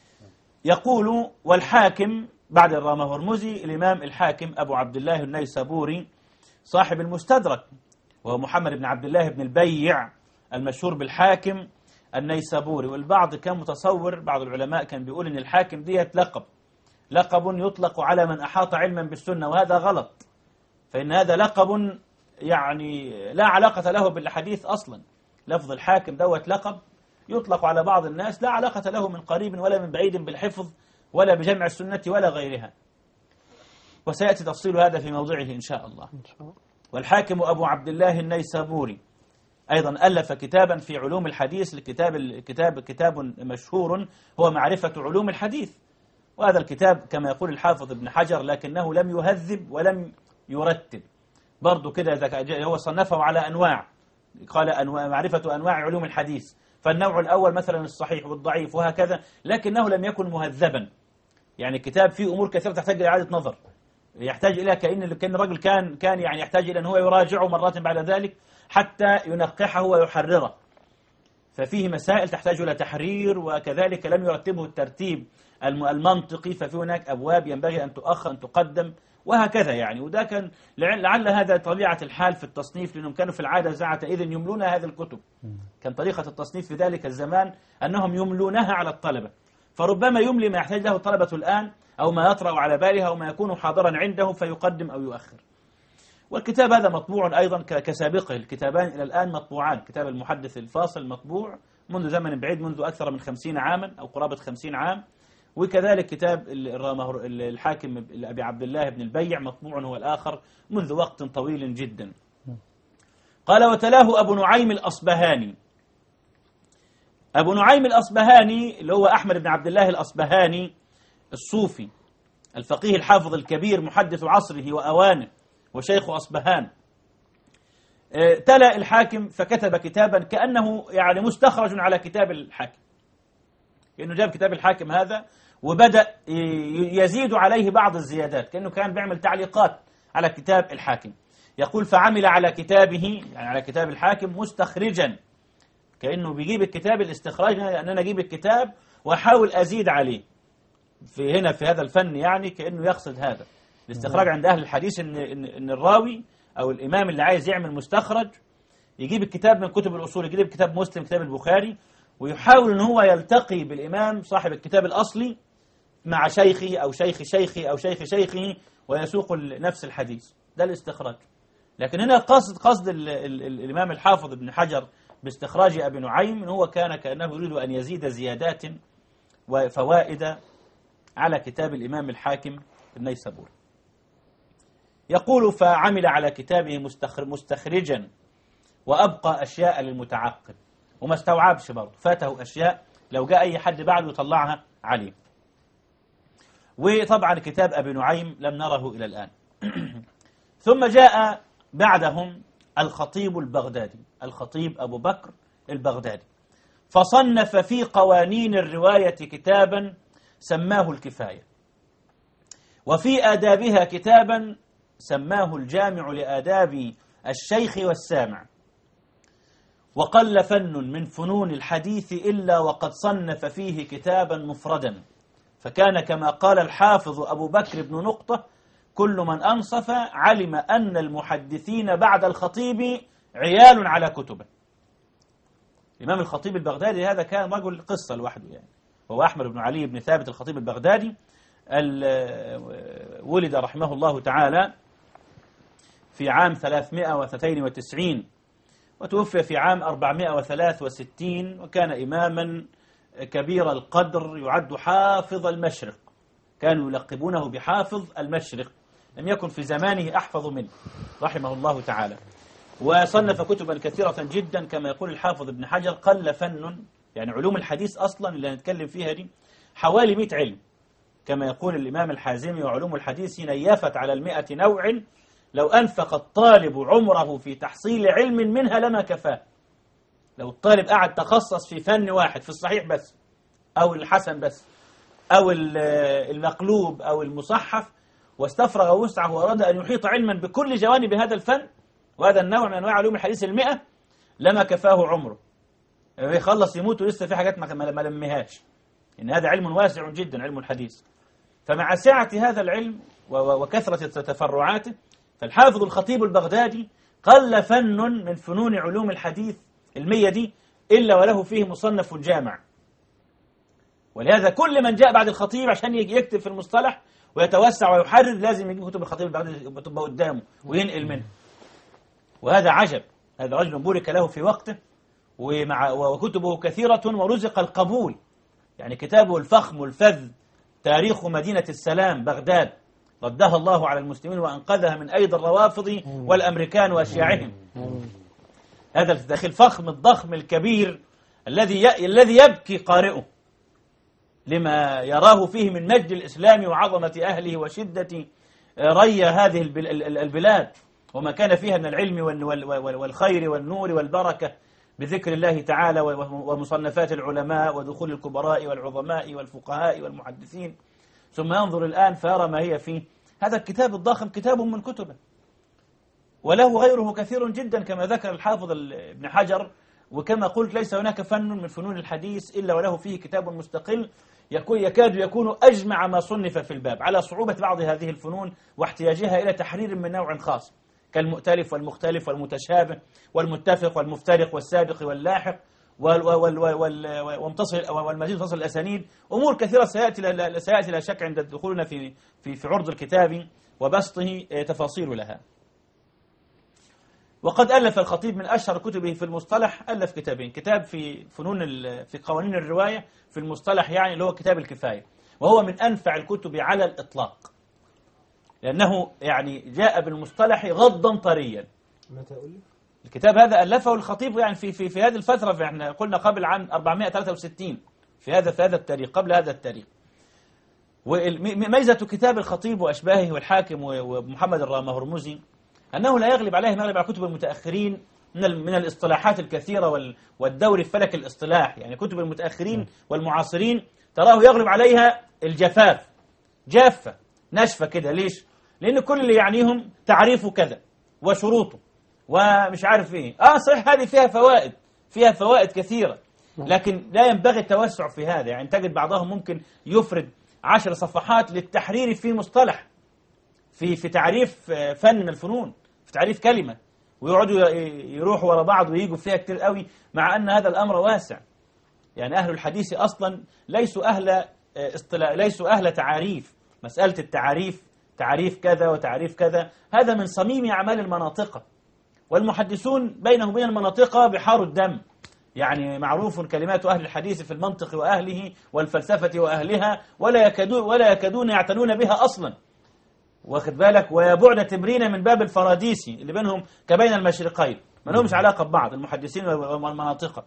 يقول والحاكم بعد الرامهرمزي الامام الحاكم ابو عبد الله النيسابوري صاحب المستدرك، وهو محمد بن عبد الله بن البيع المشهور بالحاكم النيسابوري. والبعض كان متصور، بعض العلماء كان بيقول ان الحاكم ديت لقب لقب يطلق على من احاط علما بالسنه، وهذا غلط، فان هذا لقب يعني لا علاقه له بالحديث اصلا. لفظ الحاكم دوت لقب يطلق على بعض الناس لا علاقه له من قريب ولا من بعيد بالحفظ ولا بجمع السنه ولا غيرها، وسياتي تفصيل هذا في موضعه ان شاء الله. والحاكم ابو عبد الله النيسابوري أيضا ألف كتابا في علوم الحديث، الكتاب الكتاب كتاب مشهور هو معرفة علوم الحديث، وهذا الكتاب كما يقول الحافظ ابن حجر لكنه لم يهذب ولم يرتب، برضو كده هو صنفه على أنواع، قال أنواع معرفة أنواع علوم الحديث، فالنوع الأول مثلا الصحيح والضعيف وهكذا، لكنه لم يكن مهذبا، يعني الكتاب فيه أمور كثيرة تحتاج إلى إعادة نظر، يحتاج إلى كأن كأن الرجل كان كان يعني يحتاج إلى أن هو يراجعه مرات بعد ذلك حتى ينقحه ويحرره، ففيه مسائل تحتاج إلى تحرير، وكذلك لم يرتبه الترتيب المنطقي، ففي هناك أبواب ينبغي أن تؤخر أن تقدم وهكذا يعني. وده كان لعل هذا طبيعة الحال في التصنيف، لأنهم كانوا في العادة ساعة إذن يملون هذه الكتب، كان طريقة التصنيف في ذلك الزمان أنهم يملونها على الطلبة، فربما يملي ما يحتاج له الطلبة الآن أو ما يطرأ على بالها أو ما يكون حاضرا عنده فيقدم أو يؤخر. والكتاب هذا مطبوع أيضا كسابقه، الكتابان إلى الآن مطبوعان، كتاب المحدث الفاصل مطبوع منذ زمن بعيد، منذ أكثر من خمسين عاما أو قرابة خمسين عام، وكذلك كتاب الحاكم أبي عبد الله بن البيع مطبوع هو الآخر منذ وقت طويل جدا. قال وتلاه أبو نعيم الأصبهاني. أبو نعيم الأصبهاني اللي هو أحمد بن عبد الله الأصبهاني الصوفي الفقيه الحافظ الكبير محدث عصره وأوانه وشيخ أصبهان، تلا الحاكم فكتب كتابا كأنه يعني مستخرج على كتاب الحاكم، كأنه جاب كتاب الحاكم هذا وبدأ يزيد عليه بعض الزيادات، كأنه كان بيعمل تعليقات على كتاب الحاكم. يقول فعمل على كتابه يعني على كتاب الحاكم مستخرجا، كأنه بيجيب الكتاب الاستخراج أن أنا أجيب الكتاب وأحاول أزيد عليه في هنا في هذا الفن، يعني كأنه يقصد هذا الاستخراج عند أهل الحديث إن, إن, إن الراوي أو الإمام اللي عايز يعمل مستخرج يجيب الكتاب من كتب الأصول، يجيب كتاب مسلم كتاب البخاري ويحاول أن هو يلتقي بالإمام صاحب الكتاب الأصلي مع شيخه أو شيخ شيخه أو شيخ شيخه ويسوق نفس الحديث، ده الاستخراج. لكن هنا قصد قصد ال ال ال الإمام الحافظ ابن حجر باستخراج أبي نعيم إن هو كان كأنه يريد أن يزيد زيادات وفوائد على كتاب الإمام الحاكم النيسابوري. يقول فعمل على كتابه مستخرجا وأبقى أشياء للمتعقب، وما استوعبش برضه، فاته أشياء لو جاء أي حد بعده يطلعها عليه. وطبعا كتاب أبي نعيم لم نره إلى الآن. ثم جاء بعدهم الخطيب البغدادي، الخطيب أبو بكر البغدادي، فصنف في قوانين الرواية كتابا سماه الكفاية، وفي آدابها كتابا سماه الجامع لآداب الشيخ والسامع. وقل فن من فنون الحديث إلا وقد صنف فيه كتابا مفردا، فكان كما قال الحافظ أبو بكر بن نقطة كل من أنصف علم أن المحدثين بعد الخطيب عيال على كتبه. الإمام الخطيب البغدادي هذا كان رجل قصة لوحده، يعني هو أحمد بن علي بن ثابت الخطيب البغدادي، ولد رحمه الله تعالى في عام ثلاثمائة واثنين وتسعين وتوفي في عام أربعمائة وثلاثة وستين، وكان إماما كبير القدر، يعد حافظ المشرق، كانوا يلقبونه بحافظ المشرق، لم يكن في زمانه أحفظ منه رحمه الله تعالى. وصنف كتبا كثيرة جدا، كما يقول الحافظ ابن حجر قل فن، يعني علوم الحديث أصلا اللي هنتكلم فيها دي حوالي مئة علم، كما يقول الإمام الحازمي وعلوم الحديث نيفت على المئة نوع، لو أنفق الطالب عمره في تحصيل علم منها لما كفاه. لو الطالب قاعد تخصص في فن واحد، في الصحيح بس أو الحسن بس أو المقلوب أو المصحف، واستفرغ وسعه وأراد أن يحيط علما بكل جوانب هذا الفن وهذا النوع من أنواع علوم الحديث المئة، لما كفاه عمره، يخلص يموت ولسه في حاجات ما لمهاش. إن هذا علم واسع جدا علم الحديث. فمع سعة هذا العلم وكثرة تفرعاته، فالحافظ الخطيب البغدادي قل فن من فنون علوم الحديث المية دي إلا وله فيه مصنف جامع. ولهذا كل من جاء بعد الخطيب عشان يكتب في المصطلح ويتوسع ويحرر لازم يجيب كتب الخطيب البغدادي تبقى قدامه وينقل منها. وهذا عجب، هذا رجل بورك له في وقته، ومع وكتبه كثيرة ورزق القبول. يعني كتابه الفخم الفذ تاريخ مدينة السلام بغداد، ردها الله على المسلمين وأنقذها من أيدي الروافض والأمريكان وأشياعهم. هذا الداخل الفخم الضخم الكبير الذي الذي يبكي قارئه لما يراه فيه من مجد الإسلام وعظمة أهله وشدة ري هذه البلاد وما كان فيها من العلم والخير والنور والبركة بذكر الله تعالى ومصنفات العلماء ودخول الكبراء والعظماء والفقهاء والمحدثين. ثم ينظر الآن فيرى ما هي فيه. هذا الكتاب الضخم كتاب من كتبه، وله غيره كثير جدا كما ذكر الحافظ ابن حجر. وكما قلت ليس هناك فن من فنون الحديث إلا وله فيه كتاب مستقل يكون يكاد يكون أجمع ما صنف في الباب، على صعوبة بعض هذه الفنون واحتياجها إلى تحرير من نوع خاص، كالمؤتلف والمختلف والمتشابه والمتفق والمفترق والسابق واللاحق والمتصل والمزيد متصل الأسانيد. أمور كثيرة سيأتي سيأتي لا شك عند دخولنا في في في عرض الكتاب وبسطه تفاصيل لها. وقد ألف الخطيب من أشهر كتبه في المصطلح ألف كتابين، كتاب في فنون في قوانين الرواية في المصطلح، يعني اللي هو كتاب الكفاية، وهو من أنفع الكتب على الإطلاق لأنه يعني جاء بالمصطلح غضا طريا. متى ألف؟ الكتاب هذا ألفه الخطيب يعني في في في هذه الفترة، احنا قلنا قبل عام أربعمائة وثلاثة وستين، في هذا في هذا التاريخ، قبل هذا التاريخ. وميزة كتاب الخطيب وأشباهه والحاكم ومحمد الرامهرمزي أنه لا يغلب عليه ما يغلب على كتب المتأخرين من من الاصطلاحات الكثيرة والدور في فلك الاصطلاح. يعني كتب المتأخرين والمعاصرين تراه يغلب عليها الجفاف، جافة ناشفة كده. ليش؟ لأن كل اللي يعنيهم تعريفه كذا وشروطه ومش عارف ايه. اه صحيح هذه فيها فوائد، فيها فوائد كثيرة، لكن لا ينبغي التوسع في هذا. يعني تجد بعضهم ممكن يفرد عشر صفحات للتحرير في مصطلح، في في تعريف فن من الفنون، في تعريف كلمة، ويقعدوا يروحوا ورا بعض وييجوا فيها كتير قوي، مع أن هذا الأمر واسع. يعني أهل الحديث أصلا ليسوا أهل اصطلاح، ليسوا أهل تعاريف. مسألة التعاريف، تعريف كذا وتعريف كذا، هذا من صميم أعمال المناطق، والمحدثون بينهم وبين المناطق بحار الدم. يعني معروف كلمات أهل الحديث في المنطق وأهله والفلسفة وأهلها، ولا يكادون ولا يكادون يعتنون بها أصلا، واخد بالك؟ ويبعد تمرين من باب الفراديسي اللي بينهم كبين المشرقين، ما لهمش علاقة ببعض المحدثين والمناطق.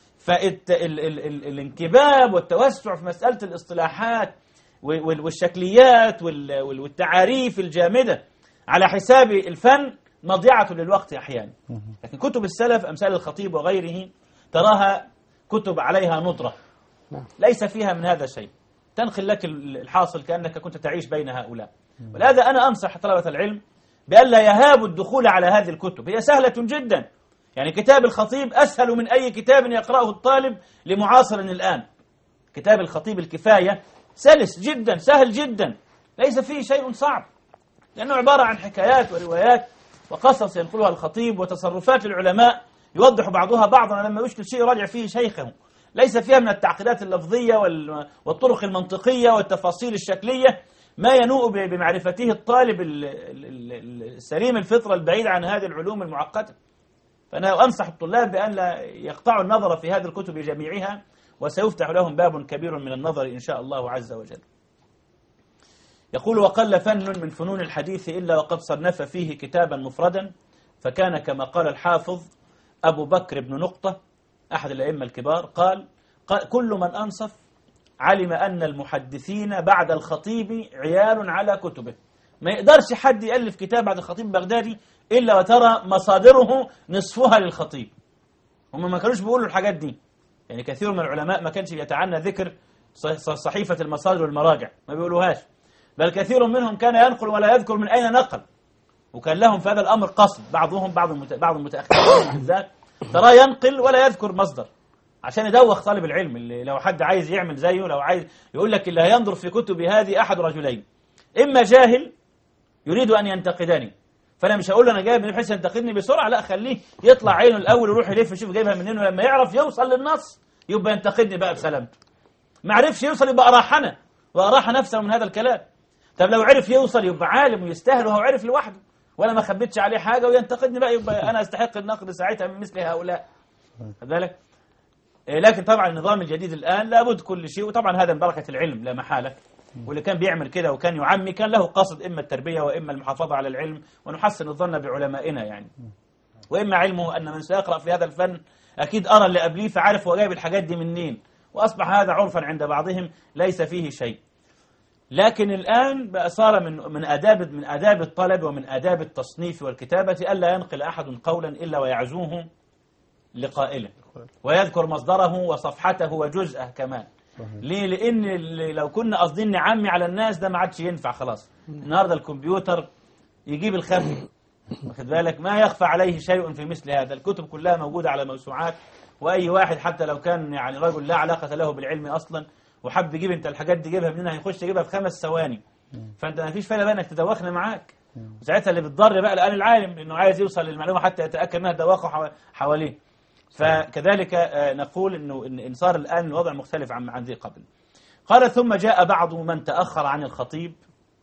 فالانكباب والتوسع في مسألة الاصطلاحات والشكليات والتعاريف الجامدة على حساب الفن مضيعة للوقت أحيانا. لكن كتب السلف أمثال الخطيب وغيره تراها كتب عليها نضرة، ليس فيها من هذا شيء، تنخل لك الحاصل كأنك كنت تعيش بين هؤلاء. ولهذا أنا أنصح طلبة العلم بألا يهابوا الدخول على هذه الكتب، هي سهلة جدا. يعني كتاب الخطيب أسهل من أي كتاب يقرأه الطالب لمعاصر الآن. كتاب الخطيب الكفاية سلس جدا، سهل جدا، ليس فيه شيء صعب، لأنه عبارة عن حكايات وروايات وقصص ينقلها الخطيب وتصرفات العلماء يوضح بعضها بعضا. لما يشكل شيء يراجع فيه شيخه، ليس فيها من التعقيدات اللفظية والطرق المنطقية والتفاصيل الشكلية ما ينوء بمعرفته الطالب السليم الفطرة البعيد عن هذه العلوم المعقدة. فأنا أنصح الطلاب بأن لا يقطعوا النظر في هذه الكتب جميعها، وسيفتح لهم باب كبير من النظر إن شاء الله عز وجل. يقول: وقل فن من فنون الحديث إلا وقد صنف فيه كتابا مفردا، فكان كما قال الحافظ أبو بكر بن نقطة أحد الأئمة الكبار قال: كل من أنصف علم أن المحدثين بعد الخطيب عيال على كتبه. ما يقدرش حد يألف كتاب بعد الخطيب البغدادي إلا وترى مصادره نصفها للخطيب. هم ما كانوش بيقولوا الحاجات دي، يعني كثير من العلماء ما كانش يتعنى ذكر صحيفة المصادر والمراجع، ما بيقولوهاش، بل كثير منهم كان ينقل ولا يذكر من أين نقل، وكان لهم في هذا الأمر قصد. بعضهم بعض بعض المتأخرين بالذات ترى ينقل ولا يذكر مصدر عشان يدوخ طالب العلم. اللي لو حد عايز يعمل زيه، لو عايز يقول لك اللي هينظر في كتبي هذه أحد رجلين: إما جاهل يريد أن ينتقدني، فأنا مش هقول له أنا جايب بحيث ينتقدني بسرعة، لا، خليه يطلع عينه الأول ويروح يلف يشوف جايبها منين، ولما يعرف يوصل للنص يبقى ينتقدني بقى بسلامته. ما عرفش يوصل يبقى أراحنا وأراح نفسه من هذا الكلام. طب لو عرف يوصل يبقى عالم ويستاهل، وهو عرف لوحده ولا ما خبيتش عليه حاجة وينتقدني بقى، يبقى أنا أستحق النقد ساعتها من مثل هؤلاء. كذلك. لكن طبعا النظام الجديد الآن لابد كل شيء، وطبعا هذا من بركة العلم لا محالة، واللي كان بيعمل كده وكان يعمي كان له قصد إما التربية وإما المحافظة على العلم ونحسن الظن بعلمائنا يعني، وإما علمه أن من سيقرأ في هذا الفن أكيد أرى اللي قبليه فعارف هو جايب الحاجات دي منين، وأصبح هذا عرفا عند بعضهم ليس فيه شيء. لكن الآن بقى صار من من آداب من آداب الطلب ومن آداب التصنيف والكتابة ألا ينقل أحد قولا إلا ويعزوه لقائله ويذكر مصدره وصفحته وجزءه كمان. ليه؟ لأن لو كنا قاصدين نعمي على الناس ده ما عادش ينفع خلاص. النهارده الكمبيوتر يجيب الخفي، واخد بالك، ما يخفى عليه شيء في مثل هذا. الكتب كلها موجودة على موسوعات، وأي واحد حتى لو كان يعني رجل لا علاقة له بالعلم أصلا وحب يجيب انت الحاجات دي جيبها منين، هيخش يجيبها في خمس ثواني. فانت ما فيش فايده بقى انك تدوخنا معاك، وساعتها اللي بتضر بقى الان العالم لانه عايز يوصل للمعلومه حتى يتاكد انها دواخه حواليه. فكذلك نقول انه ان صار الان الوضع مختلف عن عن ذي قبل. قال: ثم جاء بعض من تاخر عن الخطيب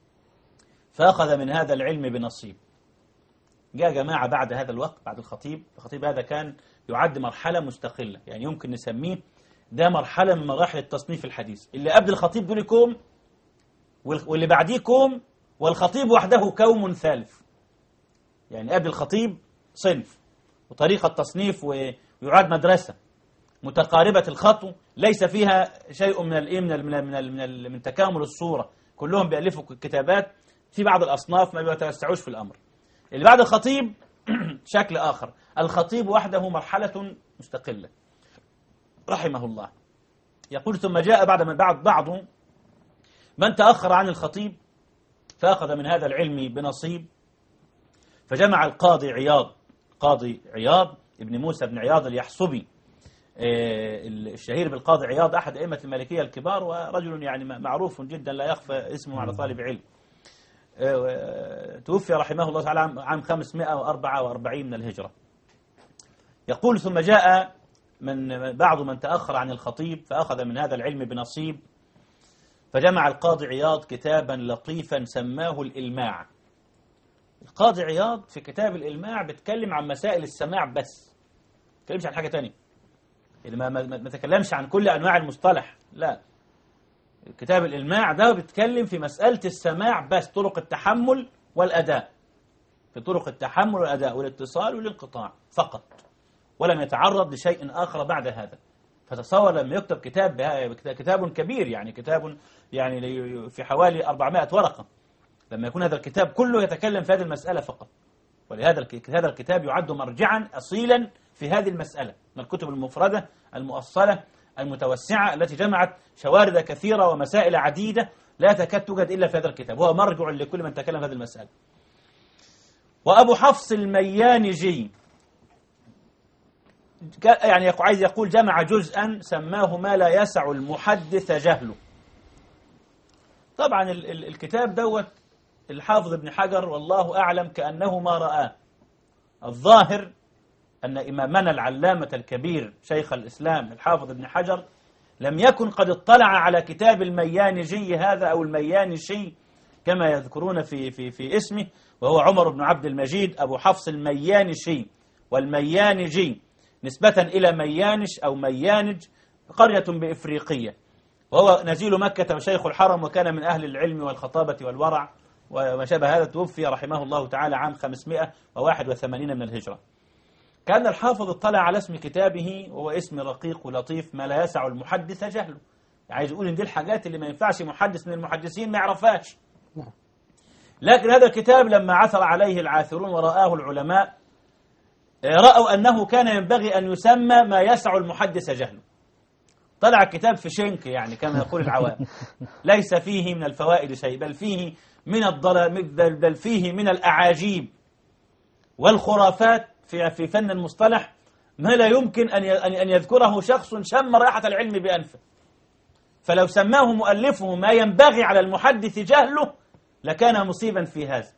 فاخذ من هذا العلم بنصيب. جاء جماعه بعد هذا الوقت، بعد الخطيب. الخطيب هذا كان يعد مرحله مستقله، يعني يمكن نسميه ده مرحلة من مراحل التصنيف الحديث. اللي قبل الخطيب دول كوم، واللي بعديه كوم، والخطيب وحده كوم ثالث. يعني قبل الخطيب صنف وطريقة تصنيف، ويعاد مدرسة متقاربة الخطو ليس فيها شيء من الايه من من من من, من تكامل الصورة، كلهم بيألفوا كتابات في بعض الأصناف ما بيتوسعوش في الأمر. اللي بعد الخطيب شكل آخر. الخطيب وحده مرحلة مستقلة رحمه الله. يقول: ثم جاء بعد من بعد بعض من تأخر عن الخطيب فأخذ من هذا العلم بنصيب، فجمع القاضي عياض قاضي عياض ابن موسى بن عياض اليحصبي الشهير بالقاضي عياض، أحد أئمة المالكية الكبار، ورجل يعني معروف جدا لا يخفى اسمه على طالب علم. توفي رحمه الله تعالى عام خمسمائة وأربعة وأربعين من الهجرة. يقول: ثم جاء من بعض من تأخر عن الخطيب فأخذ من هذا العلم بنصيب، فجمع القاضي عياض كتابا لطيفا سماه الإلماع. القاضي عياض في كتاب الإلماع بيتكلم عن مسائل السماع بس، ما بيتكلمش عن حاجة تانية، يعني ما, ما, ما تكلمش عن كل أنواع المصطلح، لا. كتاب الإلماع ده بيتكلم في مسألة السماع بس، طرق التحمل والأداء، في طرق التحمل والأداء والاتصال والانقطاع فقط، ولم يتعرض لشيء آخر بعد هذا. فتصور لما يكتب كتاب كتاب كبير، يعني كتاب يعني في حوالي أربعمائة ورقة، لما يكون هذا الكتاب كله يتكلم في هذه المسألة فقط. ولهذا هذا الكتاب يعد مرجعا أصيلا في هذه المسألة، من الكتب المفردة المؤصلة المتوسعة التي جمعت شوارد كثيرة ومسائل عديدة لا تكاد توجد إلا في هذا الكتاب، هو مرجع لكل من تكلم في هذه المسألة. وأبو حفص الميانجي يعني عايز يقول جمع جزءا سماه ما لا يسع المحدث جهله. طبعا ال ال الكتاب دوت الحافظ ابن حجر والله أعلم كأنه ما رآه. الظاهر أن إمامنا العلامة الكبير شيخ الإسلام الحافظ ابن حجر لم يكن قد اطلع على كتاب الميانجي هذا أو الميانشي كما يذكرون في, في, في اسمه، وهو عمر بن عبد المجيد أبو حفص الميانشي، والميانجي نسبة إلى ميانش أو ميانج، قرية بإفريقية، وهو نزيل مكة وشيخ الحرم، وكان من أهل العلم والخطابة والورع وما شابه هذا. توفي رحمه الله تعالى عام خمسمائة وواحد وثمانين من الهجرة. كان الحافظ اطلع على اسم كتابه، وهو اسم رقيق ولطيف، ما لا يسع المحدث جهله. عايز يقول إن دي الحاجات اللي ما ينفعش محدث من المحدثين ما يعرفهاش. لكن هذا الكتاب لما عثر عليه العاثرون ورآه العلماء، رأوا أنه كان ينبغي أن يسمى ما يسع المحدث جهله. طلع الكتاب في شنك، يعني كما يقول العوام، ليس فيه من الفوائد شيء، بل فيه من الضلال، بل فيه من الأعاجيب والخرافات في في فن المصطلح ما لا يمكن أن أن يذكره شخص شم رائحة العلم بأنفه. فلو سماه مؤلفه ما ينبغي على المحدث جهله لكان مصيبا في هذا.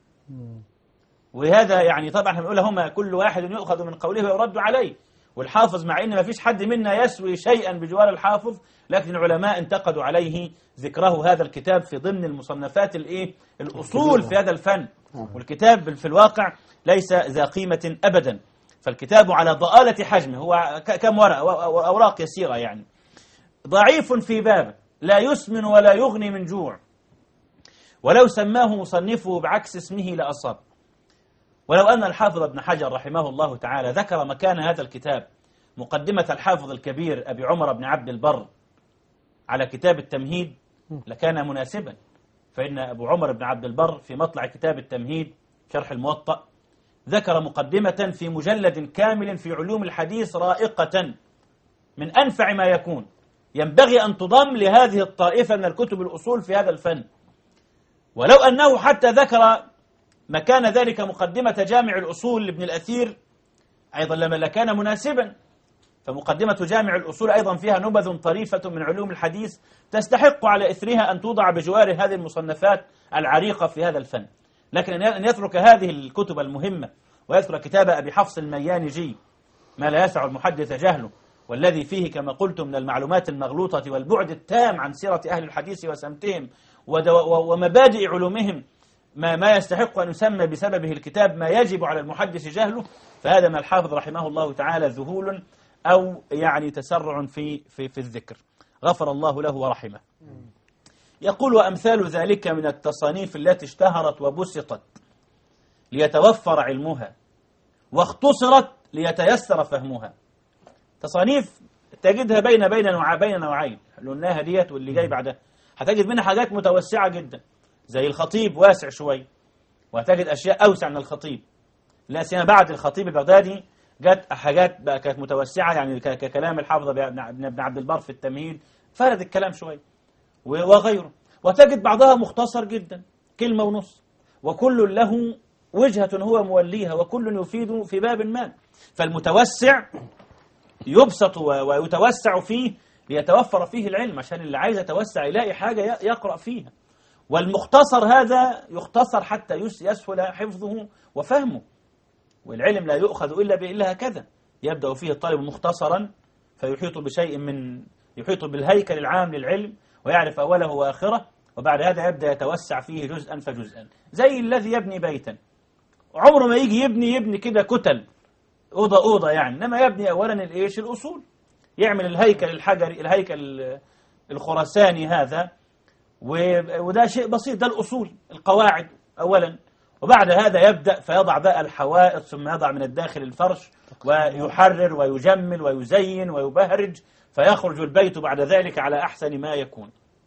وهذا يعني طبعا احنا بنقول هما كل واحد يؤخذ من قوله ويرد عليه. والحافظ مع ان ما فيش حد منا يسوي شيئا بجوار الحافظ، لكن العلماء انتقدوا عليه ذكره هذا الكتاب في ضمن المصنفات الايه الاصول في هذا الفن. والكتاب في الواقع ليس ذا قيمة ابدا، فالكتاب على ضآلة حجمه، هو كم ورقة، اوراق يسيرة يعني، ضعيف في بابه، لا يسمن ولا يغني من جوع، ولو سماه مصنفه بعكس اسمه لأصاب. ولو أن الحافظ ابن حجر رحمه الله تعالى ذكر مكان هذا الكتاب مقدمة الحافظ الكبير أبي عمر بن عبد البر على كتاب التمهيد لكان مناسبا. فإن أبو عمر بن عبد البر في مطلع كتاب التمهيد شرح الموطأ ذكر مقدمة في مجلد كامل في علوم الحديث رائقة من أنفع ما يكون، ينبغي أن تضم لهذه الطائفة من الكتب الأصول في هذا الفن. ولو أنه حتى ذكر مكان ذلك مقدمة جامع الأصول لابن الأثير أيضا لما لكان مناسبا. فمقدمة جامع الأصول أيضا فيها نبذ طريفة من علوم الحديث تستحق على إثرها أن توضع بجوار هذه المصنفات العريقة في هذا الفن. لكن أن يترك هذه الكتب المهمة ويذكر كتاب أبي حفص الميانجي ما لا يسع المحدث جهله، والذي فيه كما قلت من المعلومات المغلوطة والبعد التام عن سيرة أهل الحديث وسمتهم ومبادئ علومهم ما ما يستحق أن يسمى بسببه الكتاب ما يجب على المحدث جهله، فهذا ما الحافظ رحمه الله تعالى ذهول أو يعني تسرع في في في الذكر، غفر الله له ورحمه. يقول: وأمثال ذلك من التصانيف التي اشتهرت وبسطت ليتوفر علمها واختصرت ليتيسر فهمها. تصانيف تجدها بين بين نوع بين نوعين، قلناها ديت واللي جاي بعدها، هتجد منها حاجات متوسعة جدا زي الخطيب واسع شوي، وهتجد أشياء أوسع من الخطيب. لا سيما بعد الخطيب البغدادي جت حاجات بقى كانت متوسعة، يعني ككلام الحافظ ابن عبد البر في التمهيد فرد الكلام شوي وغيره. وتجد بعضها مختصر جدا كلمة ونص، وكل له وجهة هو موليها، وكل يفيد في باب ما. فالمتوسع يبسط ويتوسع فيه ليتوفر فيه العلم، عشان اللي عايز يتوسع يلاقي حاجة يقرأ فيها. والمختصر هذا يختصر حتى يسهل حفظه وفهمه. والعلم لا يؤخذ إلا بإلا هكذا، يبدأ فيه الطالب مختصرا فيحيط بشيء من يحيط بالهيكل العام للعلم ويعرف أوله وآخره، وبعد هذا يبدأ يتوسع فيه جزءا فجزءا، زي الذي يبني بيتا عمره ما يجي يبني يبني كده كتل أوضة أوضة يعني، إنما يبني أولا الإيش الأصول، يعمل الهيكل الحجري الهيكل الخرساني هذا، وده شيء بسيط، ده الأصول القواعد أولا، وبعد هذا يبدأ فيضع بقى الحوائط، ثم يضع من الداخل الفرش ويحرر ويجمل ويزين ويبهرج، فيخرج البيت بعد ذلك على أحسن ما يكون.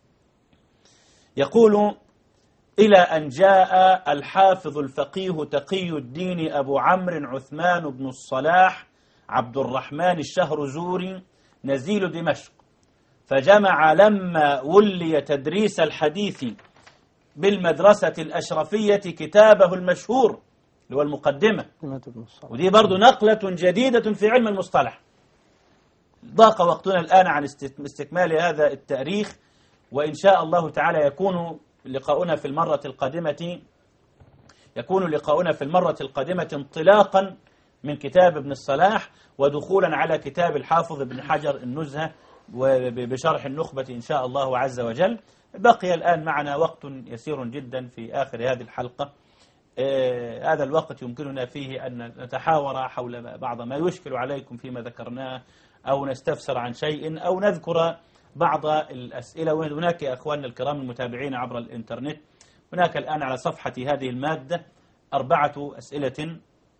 يقول: إلى أن جاء الحافظ الفقيه تقي الدين أبو عمرو عثمان بن الصلاح عبد الرحمن الشهرزوري نزيل دمشق، فجمع لما ولي تدريس الحديث بالمدرسة الأشرفية كتابه المشهور اللي هو المقدمة، ودي برضو نقلة جديدة في علم المصطلح. ضاق وقتنا الآن عن استكمال هذا التاريخ، وإن شاء الله تعالى يكون لقاؤنا في المرة القادمة يكون لقاؤنا في المرة القادمة انطلاقا من كتاب ابن الصلاح ودخولا على كتاب الحافظ ابن حجر النزهة وبشرح النخبة إن شاء الله عز وجل. بقي الآن معنا وقت يسير جدا في آخر هذه الحلقة، آه هذا الوقت يمكننا فيه أن نتحاور حول بعض ما يشكل عليكم فيما ذكرناه، أو نستفسر عن شيء، أو نذكر بعض الأسئلة. وهناك يا أخواننا الكرام المتابعين عبر الإنترنت، هناك الآن على صفحة هذه المادة أربعة أسئلة،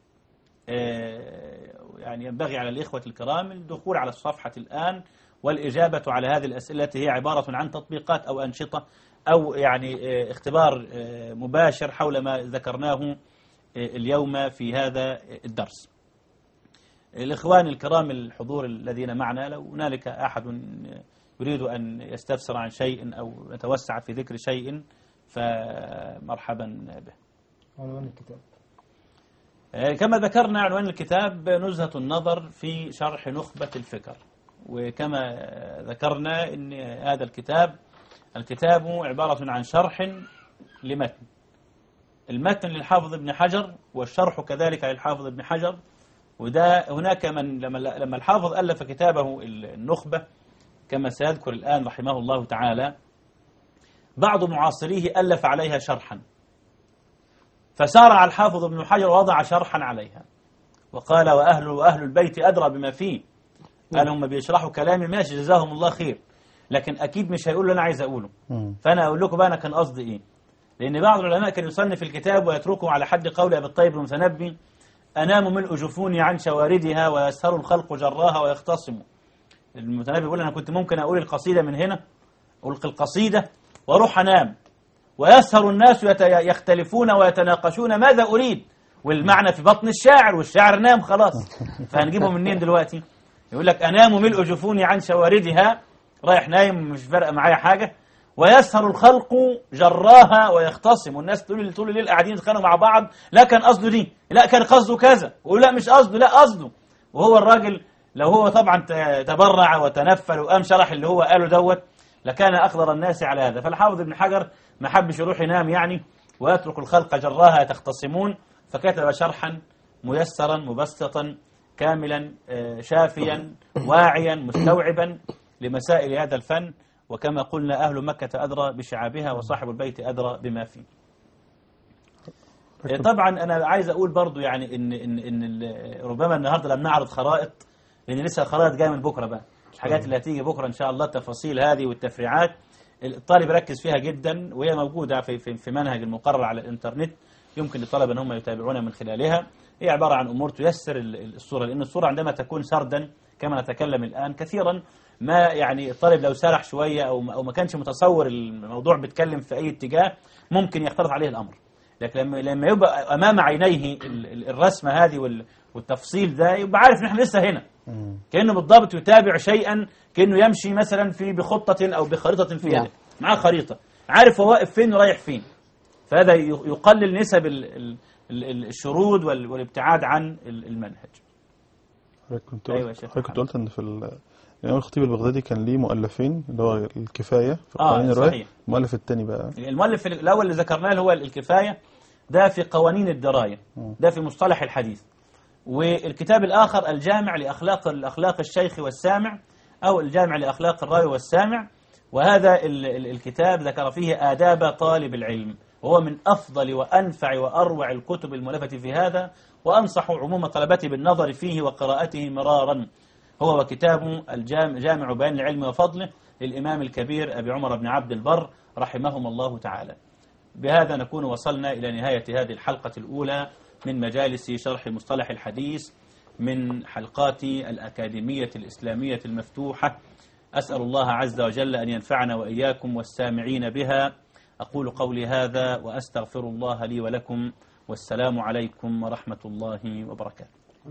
يعني ينبغي على الإخوة الكرام الدخول على الصفحة الآن والإجابة على هذه الأسئلة. هي عبارة عن تطبيقات أو أنشطة أو يعني اختبار مباشر حول ما ذكرناه اليوم في هذا الدرس. الإخوان الكرام الحضور الذين معنا، لو هنالك أحد يريد أن يستفسر عن شيء أو يتوسع في ذكر شيء فمرحبا به. عنوان الكتاب كما ذكرنا، عنوان الكتاب نزهة النظر في شرح نخبة الفكر. وكما ذكرنا أن هذا الكتاب الكتاب عبارة عن شرح لمتن، المتن للحافظ ابن حجر والشرح كذلك للحافظ ابن حجر. وده هناك من لما لما الحافظ ألف كتابه النخبة كما سيذكر الآن رحمه الله تعالى، بعض معاصريه ألف عليها شرحا، فسارع الحافظ ابن حجر ووضع شرحا عليها وقال وأهل وأهل البيت أدرى بما فيه. قال هم بيشرحوا كلامي ماشي جزاهم الله خير، لكن أكيد مش هيقول له أنا عايز أقوله. فأنا أقول لكم بقى أنا كان قصدي إيه. لأن بعض العلماء كان يصنف الكتاب ويتركه على حد قول أبي الطيب المتنبي: أنام ملء جفوني عن شواردها ويسهر الخلق جراها ويختصم. المتنبي بيقول أنا كنت ممكن أقول القصيدة من هنا، ألقي القصيدة وأروح أنام، ويسهر الناس يختلفون ويتناقشون ماذا أريد، والمعنى في بطن الشاعر، والشاعر نام خلاص، فهنجيبه منين دلوقتي؟ يقول لك أنام ملء جفوني عن شواردها، رايح نايم مش فارقة معايا حاجة، ويسهر الخلق جراها ويختصم. والناس طول طول الليل قاعدين يتخانقوا مع بعض، لا كان قصده دي، لا كان قصده كذا، ولا مش قصده، لا قصده. وهو الراجل لو هو طبعا تبرع وتنفل وقام شرح اللي هو قاله دوت لكان أقدر الناس على هذا. فالحافظ ابن حجر ما حبش يروح ينام يعني ويترك الخلق جراها تختصمون، فكتب شرحا ميسرا مبسطا كاملا شافيا واعيا مستوعبا لمسائل هذا الفن. وكما قلنا أهل مكة أدرى بشعابها وصاحب البيت أدرى بما فيه. طبعا أنا عايز أقول برضو يعني إن, إن, إن ربما النهاردة لم نعرض خرائط، لأن لسه الخرائط جاية من بكرة بقى، الحاجات اللي هتيجي بكرة إن شاء الله التفاصيل هذه والتفريعات الطالب ركز فيها جدا، وهي موجودة في, في, في منهج المقرر على الإنترنت، يمكن للطلبة أن هم يتابعون من خلالها. هي عبارة عن أمور تيسر الصورة، لأن الصورة عندما تكون سردا كما نتكلم الآن كثيرا ما يعني الطالب لو سرح شوية أو أو ما كانش متصور الموضوع بيتكلم في أي اتجاه ممكن يختلط عليه الأمر. لكن لما لما يبقى أمام عينيه الرسمة هذه والتفصيل ده يبقى عارف إن إحنا لسه هنا، كأنه بالضبط يتابع شيئا، كأنه يمشي مثلا في بخطة أو بخريطة في يده، معاه خريطة عارف هو واقف فين ورايح فين. فهذا يقلل نسب الشرود والابتعاد عن المنهج. كنت أيوة كنت قلت ان في الإمام الخطيب البغدادي كان ليه مؤلفين، اللي هو الكفاية في قوانين الرواية. المؤلف الثاني بقى المؤلف الأول اللي ذكرناه اللي هو الكفاية، ده في قوانين الدراية، ده في مصطلح الحديث. والكتاب الآخر الجامع لأخلاق الأخلاق الشيخ والسامع، أو الجامع لأخلاق الراوي والسامع. وهذا الكتاب ذكر فيه آداب طالب العلم، وهو من أفضل وأنفع وأروع الكتب المؤلفة في هذا، وأنصح عموم طلبتي بالنظر فيه وقراءته مرارا. هو وكتاب الجامع بيان العلم وفضله للإمام الكبير أبي عمر بن عبد البر رحمهم الله تعالى. بهذا نكون وصلنا إلى نهاية هذه الحلقة الأولى من مجالس شرح مصطلح الحديث من حلقات الأكاديمية الإسلامية المفتوحة. أسأل الله عز وجل أن ينفعنا وإياكم والسامعين بها. أقول قولي هذا وأستغفر الله لي ولكم، والسلام عليكم ورحمة الله وبركاته.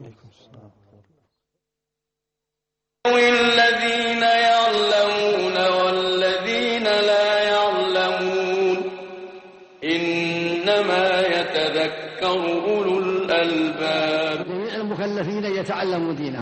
الذين يعلمون والذين لا يعلمون إنما يتذكر أولو الألباب. المكلفين يتعلموا دينهم.